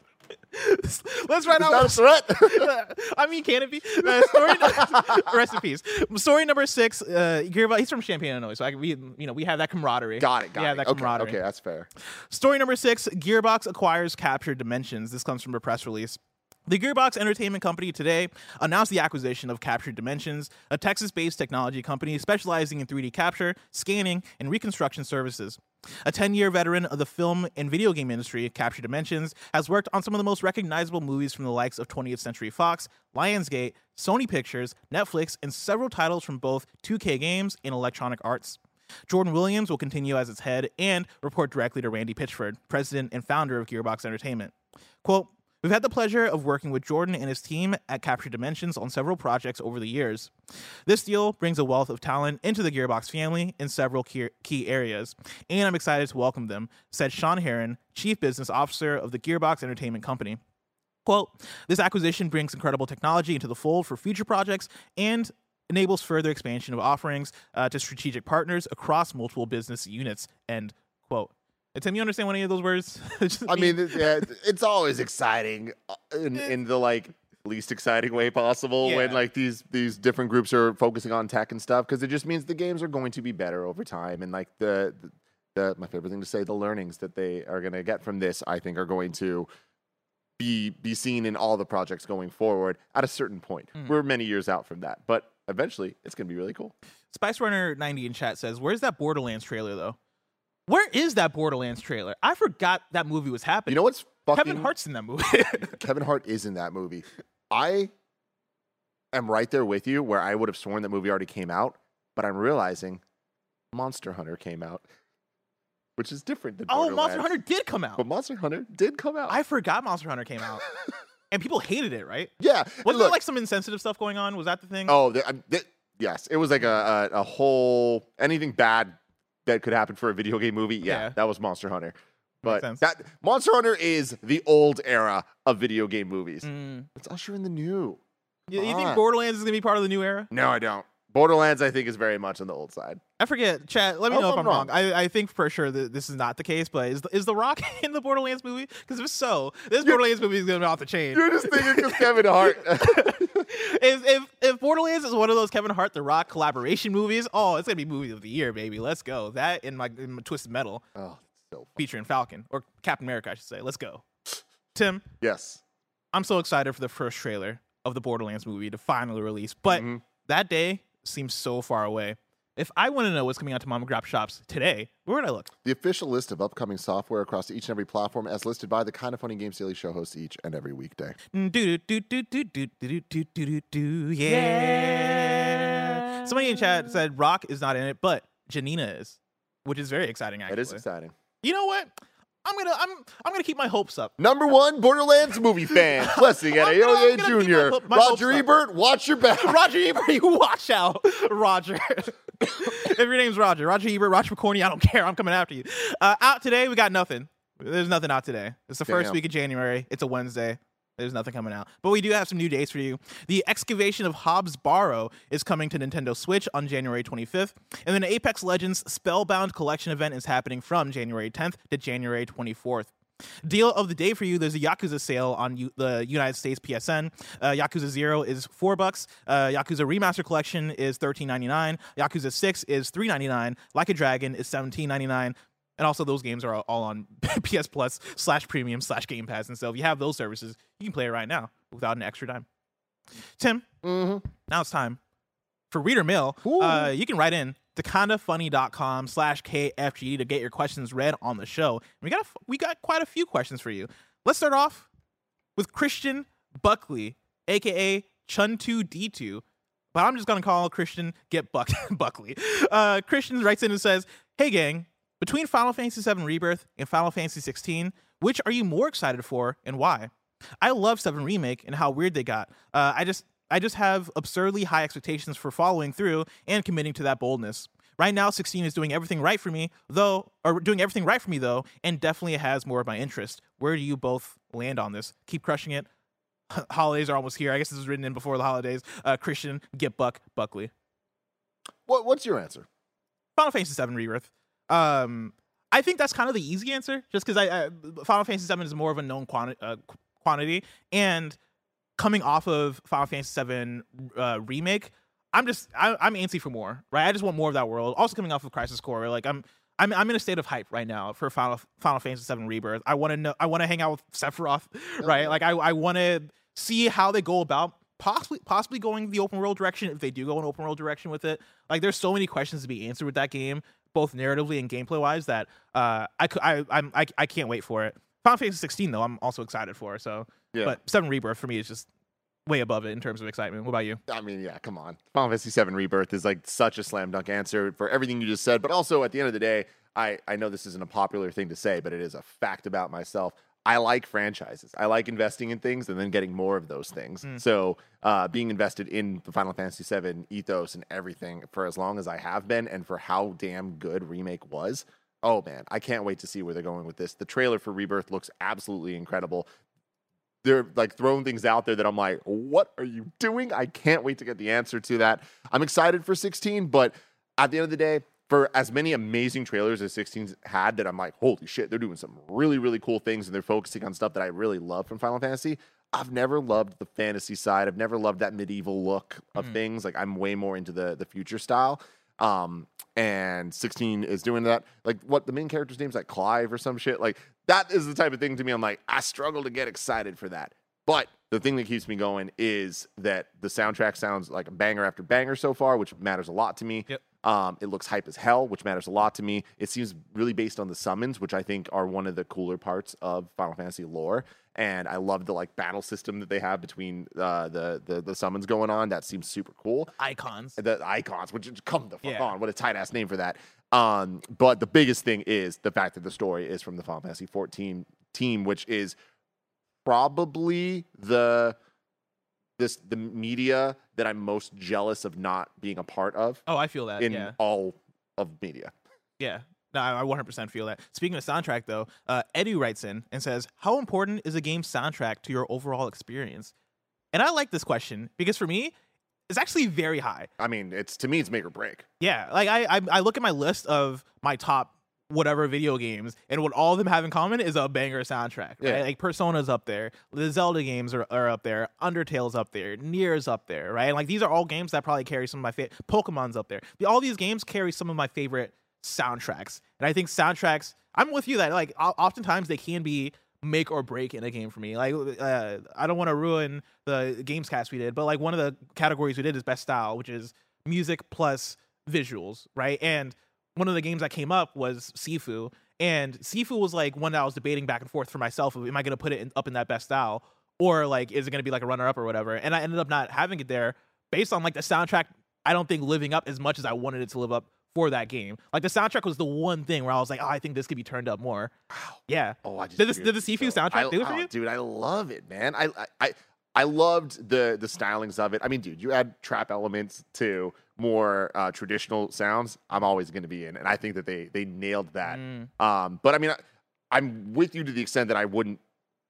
B: Let's write
C: Is
B: out.
C: that a threat?
B: I mean, can it be? Uh, story, rest in peace. Story number six. Uh, Gearbox. He's from Champaign, Illinois, so I, we, you know, we have that camaraderie.
C: Got it. Got
B: we
C: it.
B: have that
C: okay,
B: camaraderie.
C: okay, that's fair.
B: Story number six. Gearbox acquires Captured Dimensions. This comes from a press release. The Gearbox Entertainment Company today announced the acquisition of Captured Dimensions, a Texas-based technology company specializing in three D capture, scanning, and reconstruction services. A ten-year veteran of the film and video game industry, Captured Dimensions has worked on some of the most recognizable movies from the likes of twentieth Century Fox, Lionsgate, Sony Pictures, Netflix, and several titles from both two K Games and Electronic Arts. Jordan Williams will continue as its head and report directly to Randy Pitchford, president and founder of Gearbox Entertainment. Quote, "We've had the pleasure of working with Jordan and his team at Captured Dimensions on several projects over the years. This deal brings a wealth of talent into the Gearbox family in several key, key areas, and I'm excited to welcome them," said Sean Heron, Chief Business Officer of the Gearbox Entertainment Company. Quote, "This acquisition brings incredible technology into the fold for future projects and enables further expansion of offerings uh, to strategic partners across multiple business units," end quote. Tim, you understand any of those words? Just
C: I
B: me-
C: mean, it- yeah, it's always exciting uh, in, in the like least exciting way possible when
B: Yeah.
C: like these these different groups are focusing on tech and stuff, because it just means the games are going to be better over time, and like the, the, the my favorite thing to say, the learnings that they are going to get from this, I think, are going to be be seen in all the projects going forward at a certain point.
B: Mm.
C: We're many years out from that, but eventually it's going to be really cool.
B: Spice Runner ninety in chat says, "Where's that Borderlands trailer though? Where is that Borderlands trailer? I forgot that movie was happening."
C: You know what's fucking
B: Kevin Hart's in that movie.
C: Kevin Hart is in that movie. I am right there with you where I would have sworn that movie already came out, but I'm realizing Monster Hunter came out, which is different than
B: Oh,
C: Borderlands.
B: Monster Hunter did come out.
C: But Monster Hunter did come out.
B: I forgot Monster Hunter came out. And people hated it, right?
C: yeah.
B: Wasn't
C: look,
B: there like some insensitive stuff going on? Was that the thing?
C: oh, the, um, the, yes. It was like a, a, a whole, anything bad that could happen for a video game movie. Yeah,
B: Yeah.
C: that was Monster Hunter.
B: Makes
C: But
B: sense.
C: that Monster Hunter is the old era of video game movies.
B: Mm.
C: Let's usher in the new.
B: You, you
C: Come
B: think
C: on.
B: Borderlands is gonna be part of the new era?
C: No, I don't. Borderlands, I think, is very much on the old side.
B: I forget. Chat. Let me
C: I
B: know
C: hope
B: if
C: I'm
B: I'm wrong.
C: wrong.
B: I, I think for sure that this is not the case. But is the, is the Rock in the Borderlands movie? Because if so, this
C: You're-
B: Borderlands movie is gonna be off the chain.
C: You're just thinking because Kevin Hart.
B: if, if if Borderlands is one of those Kevin Hart The Rock collaboration movies, oh, it's gonna be movie of the year, baby. Let's go. That in my, in my Twisted Metal
C: oh, so fun.
B: featuring Falcon or Captain America, I should say. Let's go. Tim,
C: Yes.
B: I'm so excited for the first trailer of the Borderlands movie to finally release, but
C: Mhm.
B: that day seems so far away. If I want to know what's coming out to mom and grab shops today, where would I look?
C: The official list of upcoming software across each and every platform, as listed by the Kind of Funny Games Daily Show hosts each and every weekday.
B: Do do do do do do do do do do do yeah. Somebody in chat said Rock is not in it, but Janina is, which is very exciting. Actually,
C: That is exciting.
B: You know what? I'm gonna I'm I'm gonna keep my hopes up.
C: Number one Borderlands movie fan, Blessing at
B: I'm gonna- I'm
C: Aoye
B: gonna keep my
C: Junior
B: hope- my hopes
C: Roger
B: up.
C: Ebert, watch your back.
B: Roger Ebert, you watch out, Roger. If your name's Roger, Roger Ebert, Roger McCorney, I don't care. I'm coming after you. Uh, out today, we got nothing. There's nothing out today. It's the first
C: Damn.
B: week of January. It's a Wednesday. There's nothing coming out. But we do have some new dates for you. The Excavation of Hobbs Barrow is coming to Nintendo Switch on January twenty-fifth. And then Apex Legends Spellbound Collection event is happening from January tenth to January twenty-fourth. Deal of the day for you, there's a Yakuza sale on U- the United States P S N. Uh, Yakuza Zero is four bucks. Uh, Yakuza Remaster Collection is thirteen ninety-nine. Yakuza Six is three ninety-nine. Like a Dragon is seventeen ninety-nine. And also those games are all on P S Plus slash Premium slash Game Pass. And so if you have those services, you can play it right now without an extra dime. Tim,
C: Mm-hmm.
B: now it's time for Reader Mail. Uh, you can write in to kindafunny.com slash KFG to get your questions read on the show. We got a, we got quite a few questions for you. Let's start off with Christian Buckley, a k a. Chun two D two, but I'm just going to call Christian Get Buck- Buckley. Uh, Christian writes in and says, hey gang, between Final Fantasy seven Rebirth and Final Fantasy sixteen, which are you more excited for and why? I love seven Remake and how weird they got. Uh, I just I just have absurdly high expectations for following through and committing to that boldness. Right now, sixteen is doing everything right for me, though, or doing everything right for me, though, and definitely has more of my interest. Where do you both land on this? Keep crushing it. Holidays are almost here. I guess this was written in before the holidays. Uh, Christian, Get Buck, Buckley.
C: What, what's your answer?
B: Final Fantasy seven Rebirth. Um, I think that's kind of the easy answer, just because I, I Final Fantasy seven is more of a known quanti- uh, quantity, and coming off of Final Fantasy seven uh, Remake, I'm just I, I'm antsy for more, right? I just want more of that world. Also coming off of Crisis Core, like I'm I'm I'm in a state of hype right now for Final Final Fantasy seven Rebirth. I want to know I want to hang out with Sephiroth, right? Like I I want to see how they go about possibly possibly going the open world direction if they do go an open world direction with it. Like there's so many questions to be answered with that game, both narratively and gameplay wise, that uh I could I I'm I, I can't wait for it. Final Fantasy sixteen though, I'm also excited for. So,
C: Yeah.
B: but seven Rebirth for me is just way above it in terms of excitement. What about you?
C: I mean, yeah, come on. Final Fantasy seven Rebirth is like such a slam dunk answer for everything you just said. But also, at the end of the day, I, I know this isn't a popular thing to say, but it is a fact about myself. I like franchises. I like investing in things and then getting more of those things.
B: Mm.
C: So uh, being invested in the Final Fantasy seven ethos and everything for as long as I have been, and for how damn good Remake was, oh man, I can't wait to see where they're going with this. The trailer for Rebirth looks absolutely incredible. They're like throwing things out there that I'm like, what are you doing? I can't wait to get the answer to that. I'm excited for sixteen, but at the end of the day, for as many amazing trailers as sixteen's had, that I'm like, holy shit, they're doing some really, really cool things and they're focusing on stuff that I really love from Final Fantasy. I've never loved the fantasy side. I've never loved that medieval look of
B: Mhm.
C: things. Like I'm way more into the the future style. Um, and sixteen is doing that. Like what the main character's name's like Clive or some shit. Like that is the type of thing to me. I'm like, I struggle to get excited for that. But the thing that keeps me going is that the soundtrack sounds like a banger after banger so far, which matters a lot to me.
B: Yep.
C: Um, it looks hype as hell, which matters a lot to me. It seems really based on the summons, which I think are one of the cooler parts of Final Fantasy lore. And I love the like battle system that they have between uh, the, the the summons going on. That seems super cool.
B: Icons.
C: The icons, which is come the fuck
B: Yeah.
C: on. What a tight ass name for that. Um, but the biggest thing is the fact that the story is from the Final Fantasy fourteen team, which is probably the this the media that I'm most jealous of not being a part of
B: Oh, I feel that.
C: in
B: yeah.
C: all of media.
B: Yeah. No, I I one hundred percent feel that. Speaking of soundtrack, though, uh, Eddie writes in and says, how important is a game's soundtrack to your overall experience? And I like this question because for me, it's actually very high.
C: I mean, it's to me, it's make or break.
B: Yeah. Like, I, I, I look at my list of my top whatever video games, and what all of them have in common is a banger soundtrack. Right?
C: Yeah.
B: Like, Persona's up there. The Zelda games are, are up there. Undertale's up there. Nier's up there, right? Like, these are all games that probably carry some of my favorite. Pokemon's up there. All these games carry some of my favorite soundtracks. And I think soundtracks, I'm with you that like o- oftentimes they can be make or break in a game for me. Like uh, I don't want to ruin the games cast we did, but like one of the categories we did is best style, which is music plus visuals, right? And one of the games that came up was Sifu, and Sifu was like one that I was debating back and forth for myself of, am I going to put it in, up in that best style, or like is it going to be like a runner up or whatever? And I ended up not having it there based on like the soundtrack. I don't think living up as much as I wanted it to live up for that game. Like the soundtrack was the one thing where I was like, oh, I think this could be turned up more.
C: Wow.
B: Yeah.
C: Oh, I just
B: Did the-
C: agree
B: did
C: with
B: the
C: you
B: Sifu
C: so-
B: soundtrack
C: I,
B: do it for
C: oh,
B: you?
C: Dude, I love it, man. I I I, I loved the the stylings of it. I mean, dude, you add trap elements to more uh, traditional sounds. I'm always going to be in, and I think that they they nailed that.
B: Mm.
C: Um, but I mean, I, I'm with you to the extent that I wouldn't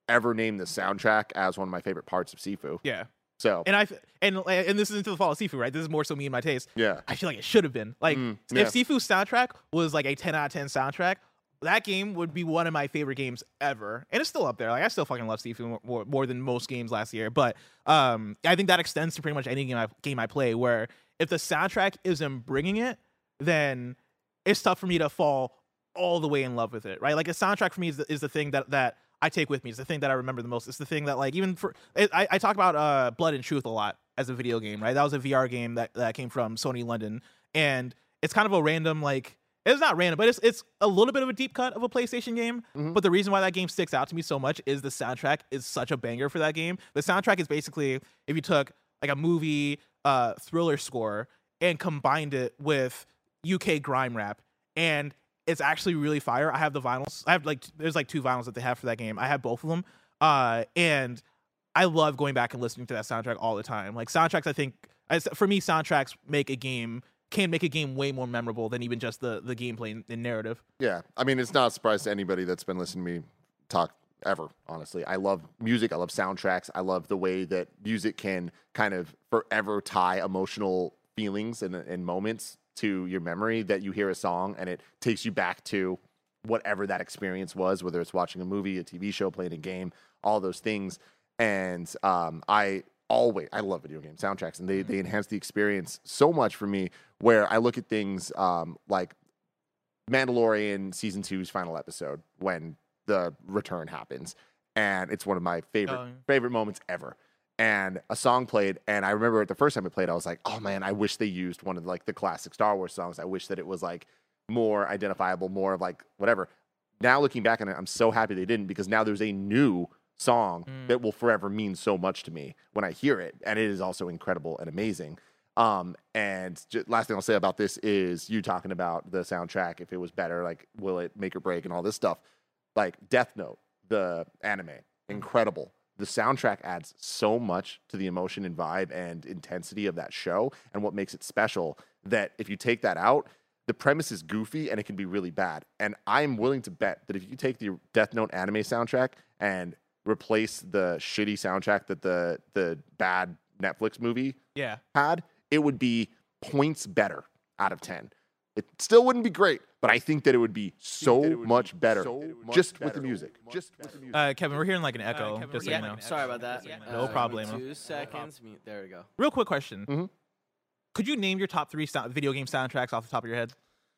C: ever name the soundtrack as one of my favorite parts of Sifu.
B: Yeah.
C: So
B: And I and and this is into the fall of Sifu, right? This is more so me and my taste.
C: yeah,
B: I feel like it should have been. Like
C: Mm,
B: if
C: yeah.
B: Sifu's soundtrack was like a ten out of ten soundtrack, that game would be one of my favorite games ever. And it's still up there. Like I still fucking love Sifu more, more than most games last year. But um, I think that extends to pretty much any game I, game I play, where if the soundtrack isn't bringing it, then it's tough for me to fall all the way in love with it, right? Like a soundtrack for me is the, is the thing that that I take with me. It's the thing that I remember the most. It's the thing that, like, even for it, I, I talk about uh, Blood and Truth a lot as a video game, right? That was a V R game that, that came from Sony London, and it's kind of a random, like, it's not random, but it's it's a little bit of a deep cut of a PlayStation game.
C: Mhm.
B: But the reason why that game sticks out to me so much is the soundtrack is such a banger for that game. The soundtrack is basically if you took like a movie uh, thriller score and combined it with U K grime rap, and it's actually really fire. I have the vinyls. I have like there's like two vinyls that they have for that game. I have both of them, uh, and I love going back and listening to that soundtrack all the time. Like soundtracks, I think as, for me, soundtracks make a game can make a game way more memorable than even just the the gameplay and, and narrative.
C: yeah. I mean, it's not a surprise to anybody that's been listening to me talk ever. Honestly, I love music. I love soundtracks. I love the way that music can kind of forever tie emotional feelings and, and moments to your memory, that you hear a song and it takes you back to whatever that experience was, whether it's watching a movie, a T V show, playing a game, all those things. And um, I always, I love video game soundtracks, and they, they enhance the experience so much for me, where I look at things um, like Mandalorian Season two's final episode when the return happens. And it's one of my favorite,
B: Oh, yeah.
C: favorite moments ever. And a song played, and I remember the first time it played, I was like, oh man, I wish they used one of like the classic Star Wars songs. I wish that it was like more identifiable, more of like whatever. Now looking back on it, I'm so happy they didn't, because now there's a new song
B: Mm.
C: that will forever mean so much to me when I hear it. And it is also incredible and amazing. Um, and j- last thing I'll say about this is you talking about the soundtrack, if it was better, like will it make or break and all this stuff. Like Death Note, the anime, incredible. The soundtrack adds so much to the emotion and vibe and intensity of that show, and what makes it special, that if you take that out, the premise is goofy and it can be really bad. And I'm willing to bet that if you take the Death Note anime soundtrack and replace the shitty soundtrack that the the bad Netflix movie
B: Yeah.
C: had, it would be points better out of ten. It still wouldn't be great, but I think that it would be so much better just with the music. Just with the music.
B: Uh, Kevin, we're hearing like an echo.
D: Kevin,
B: just so
D: we're
B: you
E: Yeah,
B: know.
D: getting
E: sorry about that.
B: No
E: Uh,
B: problemo.
E: Two seconds. Mute. There we go.
B: Real quick question.
C: Mhm.
B: Could you name your top three sound- video game soundtracks off the top of your head?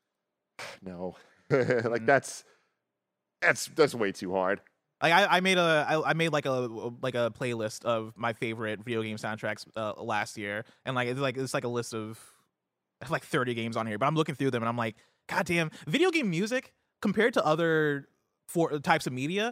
C: No,
B: Mm-hmm.
C: like that's that's that's way too hard.
B: Like I, I made a I, I made like a like a playlist of my favorite video game soundtracks uh, last year, and like it's like it's like a list of like thirty games on here. But I'm looking through them and I'm like, God damn, video game music compared to other for types of media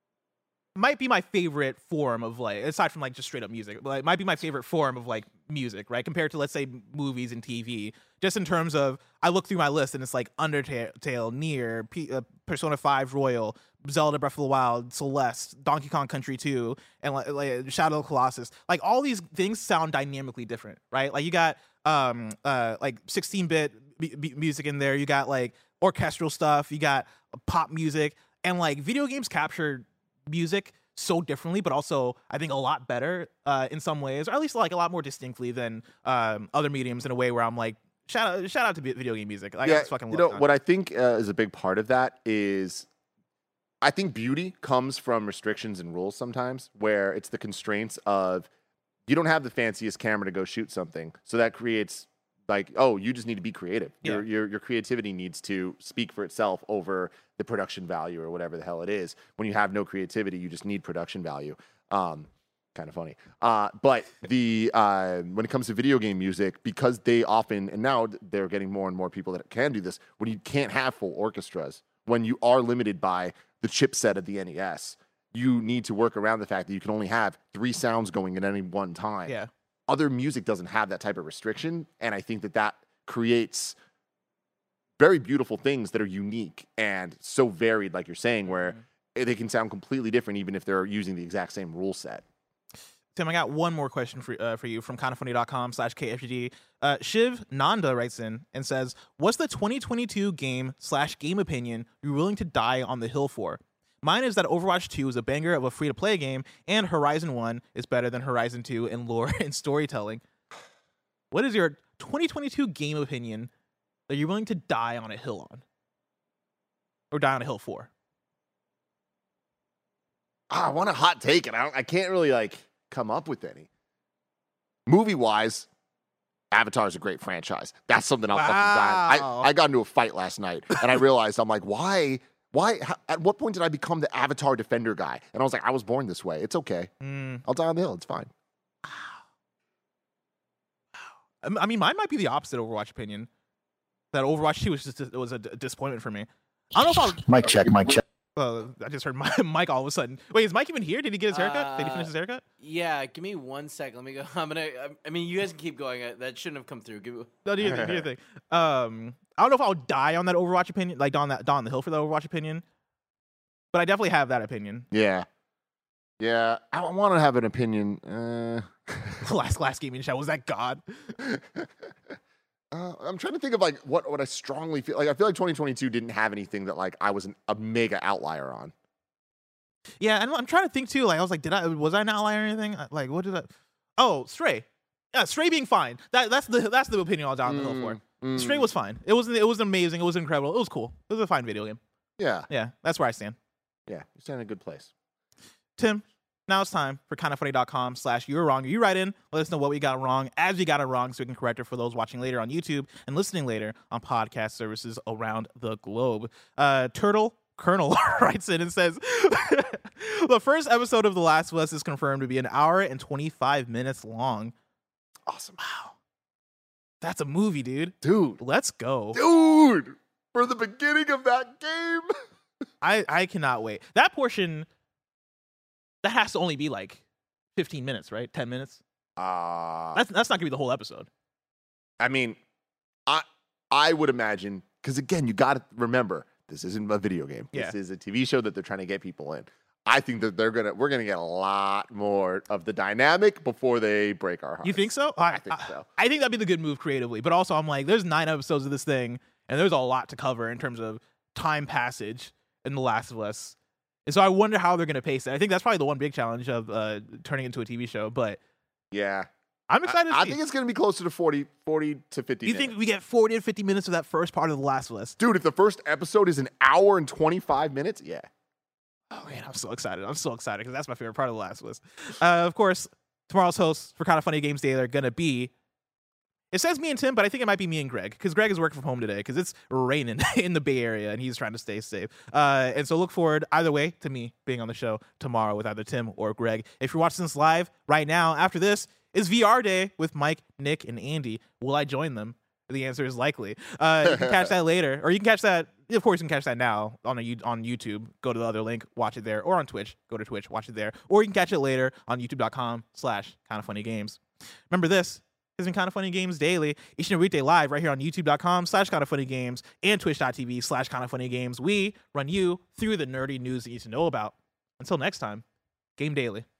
B: might be my favorite form of like, aside from like just straight up music, but it might be my favorite form of like music, right? Compared to let's say movies and T V, just in terms of I look through my list and it's like Undertale, Nier, P- uh, Persona five Royal, Zelda Breath of the Wild, Celeste, Donkey Kong Country two, and like, like Shadow of the Colossus. Like all these things sound dynamically different, right? Like you got um uh like sixteen-bit b- b- music in there, you got like orchestral stuff, you got pop music, and like video games capture music so differently, but also I think a lot better uh, in some ways, or at least like a lot more distinctly than um, other mediums, in a way where I'm like, shout out, shout out to vi- video game music. Like, I
C: yeah,
B: just fucking
C: you
B: love
C: know
B: it.
C: what I think uh, is a big part of that is, I think beauty comes from restrictions and rules sometimes, where it's the constraints of you don't have the fanciest camera to go shoot something, so that creates like, oh, you just need to be creative. Your
B: Yeah.
C: your your creativity needs to speak for itself over the production value or whatever the hell it is. When you have no creativity, you just need production value. Um, kind of funny. Uh, but the uh, when it comes to video game music, because they often, and now they're getting more and more people that can do this, when you can't have full orchestras, when you are limited by the chipset of the N E S, you need to work around the fact that you can only have three sounds going at any one time.
B: Yeah.
C: Other music doesn't have that type of restriction, and I think that that creates very beautiful things that are unique and so varied, like you're saying, where they can sound completely different even if they're using the exact same rule set.
B: Tim, I got one more question for uh, for you from kindafunny.com slash KFGD. Uh, Shiv Nanda writes in and says, what's the twenty twenty-two game slash game opinion you're willing to die on the hill for? Mine is that Overwatch two is a banger of a free-to-play game, and Horizon one is better than Horizon two in lore and storytelling. What is your twenty twenty-two game opinion that you're willing to die on a hill on? Or die on a hill for?
C: Ah, I want a hot take, and I, don't, I can't really like come up with any. Movie-wise, Avatar is a great franchise. That's something I'll fucking die.
B: Wow.
C: I, I got into a fight last night, and I realized I'm like, why? Why? How, at what point did I become the Avatar defender guy? And I was like, I was born this way. It's okay.
B: Mm.
C: I'll die on the hill. It's fine.
B: I I mean, mine might be the opposite Overwatch opinion. That Overwatch two was just it was a d- disappointment for me. I don't know if I'll.
F: Mic check, mic check.
B: Uh, I just heard Mi- Mike all of a sudden. Wait, is Mike even here? Did he get his haircut? Did he
E: Uh,
B: finish his haircut?
E: Yeah, give me one second. Let me go. I'm gonna. I mean, you guys can keep going. Uh, That shouldn't have come through. Give me.
B: No, do your thing. Do your thing. Um, I don't know if I'll die on that Overwatch opinion, like on that die on the hill for that Overwatch opinion. But I definitely have that opinion.
C: Yeah. Yeah. I want to have an opinion. Uh,
B: last last gaming show was that God.
C: uh, I'm trying to think of like what, what I strongly feel like. I feel like twenty twenty-two didn't have anything that like I was an, a mega outlier on.
B: Yeah, and I'm trying to think too. Like I was like, did I was I an outlier or anything? Like what did I? Oh, Stray. Yeah, Stray being fine. That that's the that's the opinion I was down on the hill for.
C: Mm,
B: Stray
C: mm.
B: was fine. It was it was amazing. It was incredible. It was cool. It was a fine video game.
C: Yeah.
B: Yeah, that's where I stand.
C: Yeah. You stand in a good place.
B: Tim, now it's time for kindafunny.com slash you're wrong. You write in, let us know what we got wrong as we got it wrong so we can correct it for those watching later on YouTube and listening later on podcast services around the globe. Uh, Turtle Colonel writes in and says, the first episode of The Last of Us is confirmed to be an hour and twenty-five minutes long.
C: Awesome.
B: Wow. That's a movie, dude.
C: Dude.
B: Let's go.
C: Dude. For the beginning of that game.
B: I, I cannot wait. That portion, that has to only be like fifteen minutes, right? ten minutes?
C: Uh,
B: That's that's not going to be the whole episode.
C: I mean, I I would imagine, because again, you got to remember, this isn't a video game.
B: Yeah.
C: This is a T V show that they're trying to get people in. I think that they're gonna we're gonna get a lot more of the dynamic before they break our hearts.
B: You think so?
C: I think so.
B: I think that'd be the good move creatively. But also, I'm like, there's nine episodes of this thing, and there's a lot to cover in terms of time passage in The Last of Us. And so I wonder how they're going to pace it. I think that's probably the one big challenge of uh, turning into a T V show. But
C: Yeah.
B: I'm excited
C: I,
B: to
C: I
B: see.
C: think it's gonna be closer to forty, forty to fifty
B: Do you
C: minutes.
B: think we get forty to fifty minutes of that first part of The Last of Us?
C: Dude, if the first episode is an hour and twenty-five minutes, yeah.
B: Oh, man, I'm so excited. I'm so excited because that's my favorite part of The Last of Us. Uh, of course, tomorrow's hosts for Kinda Funny Games Daily are going to be, it says me and Tim, but I think it might be me and Greg because Greg is working from home today because it's raining in the Bay Area and he's trying to stay safe. Uh, and so look forward either way to me being on the show tomorrow with either Tim or Greg. If you're watching this live right now, after this is V R Day with Mike, Nick, and Andy. Will I join them? The answer is likely. Uh, you can catch that later, or you can catch that. Of course, you can catch that now on a on YouTube. Go to the other link, watch it there, or on Twitch. Go to Twitch, watch it there, or you can catch it later on YouTube.com slash Kinda Funny Games. Remember, this has been Kinda Funny Games Daily, each and every weekday live right here on YouTube.com slash Kinda Funny Games and Twitch.tv slash Kinda Funny Games. We run you through the nerdy news that you need to know about. Until next time, Game Daily.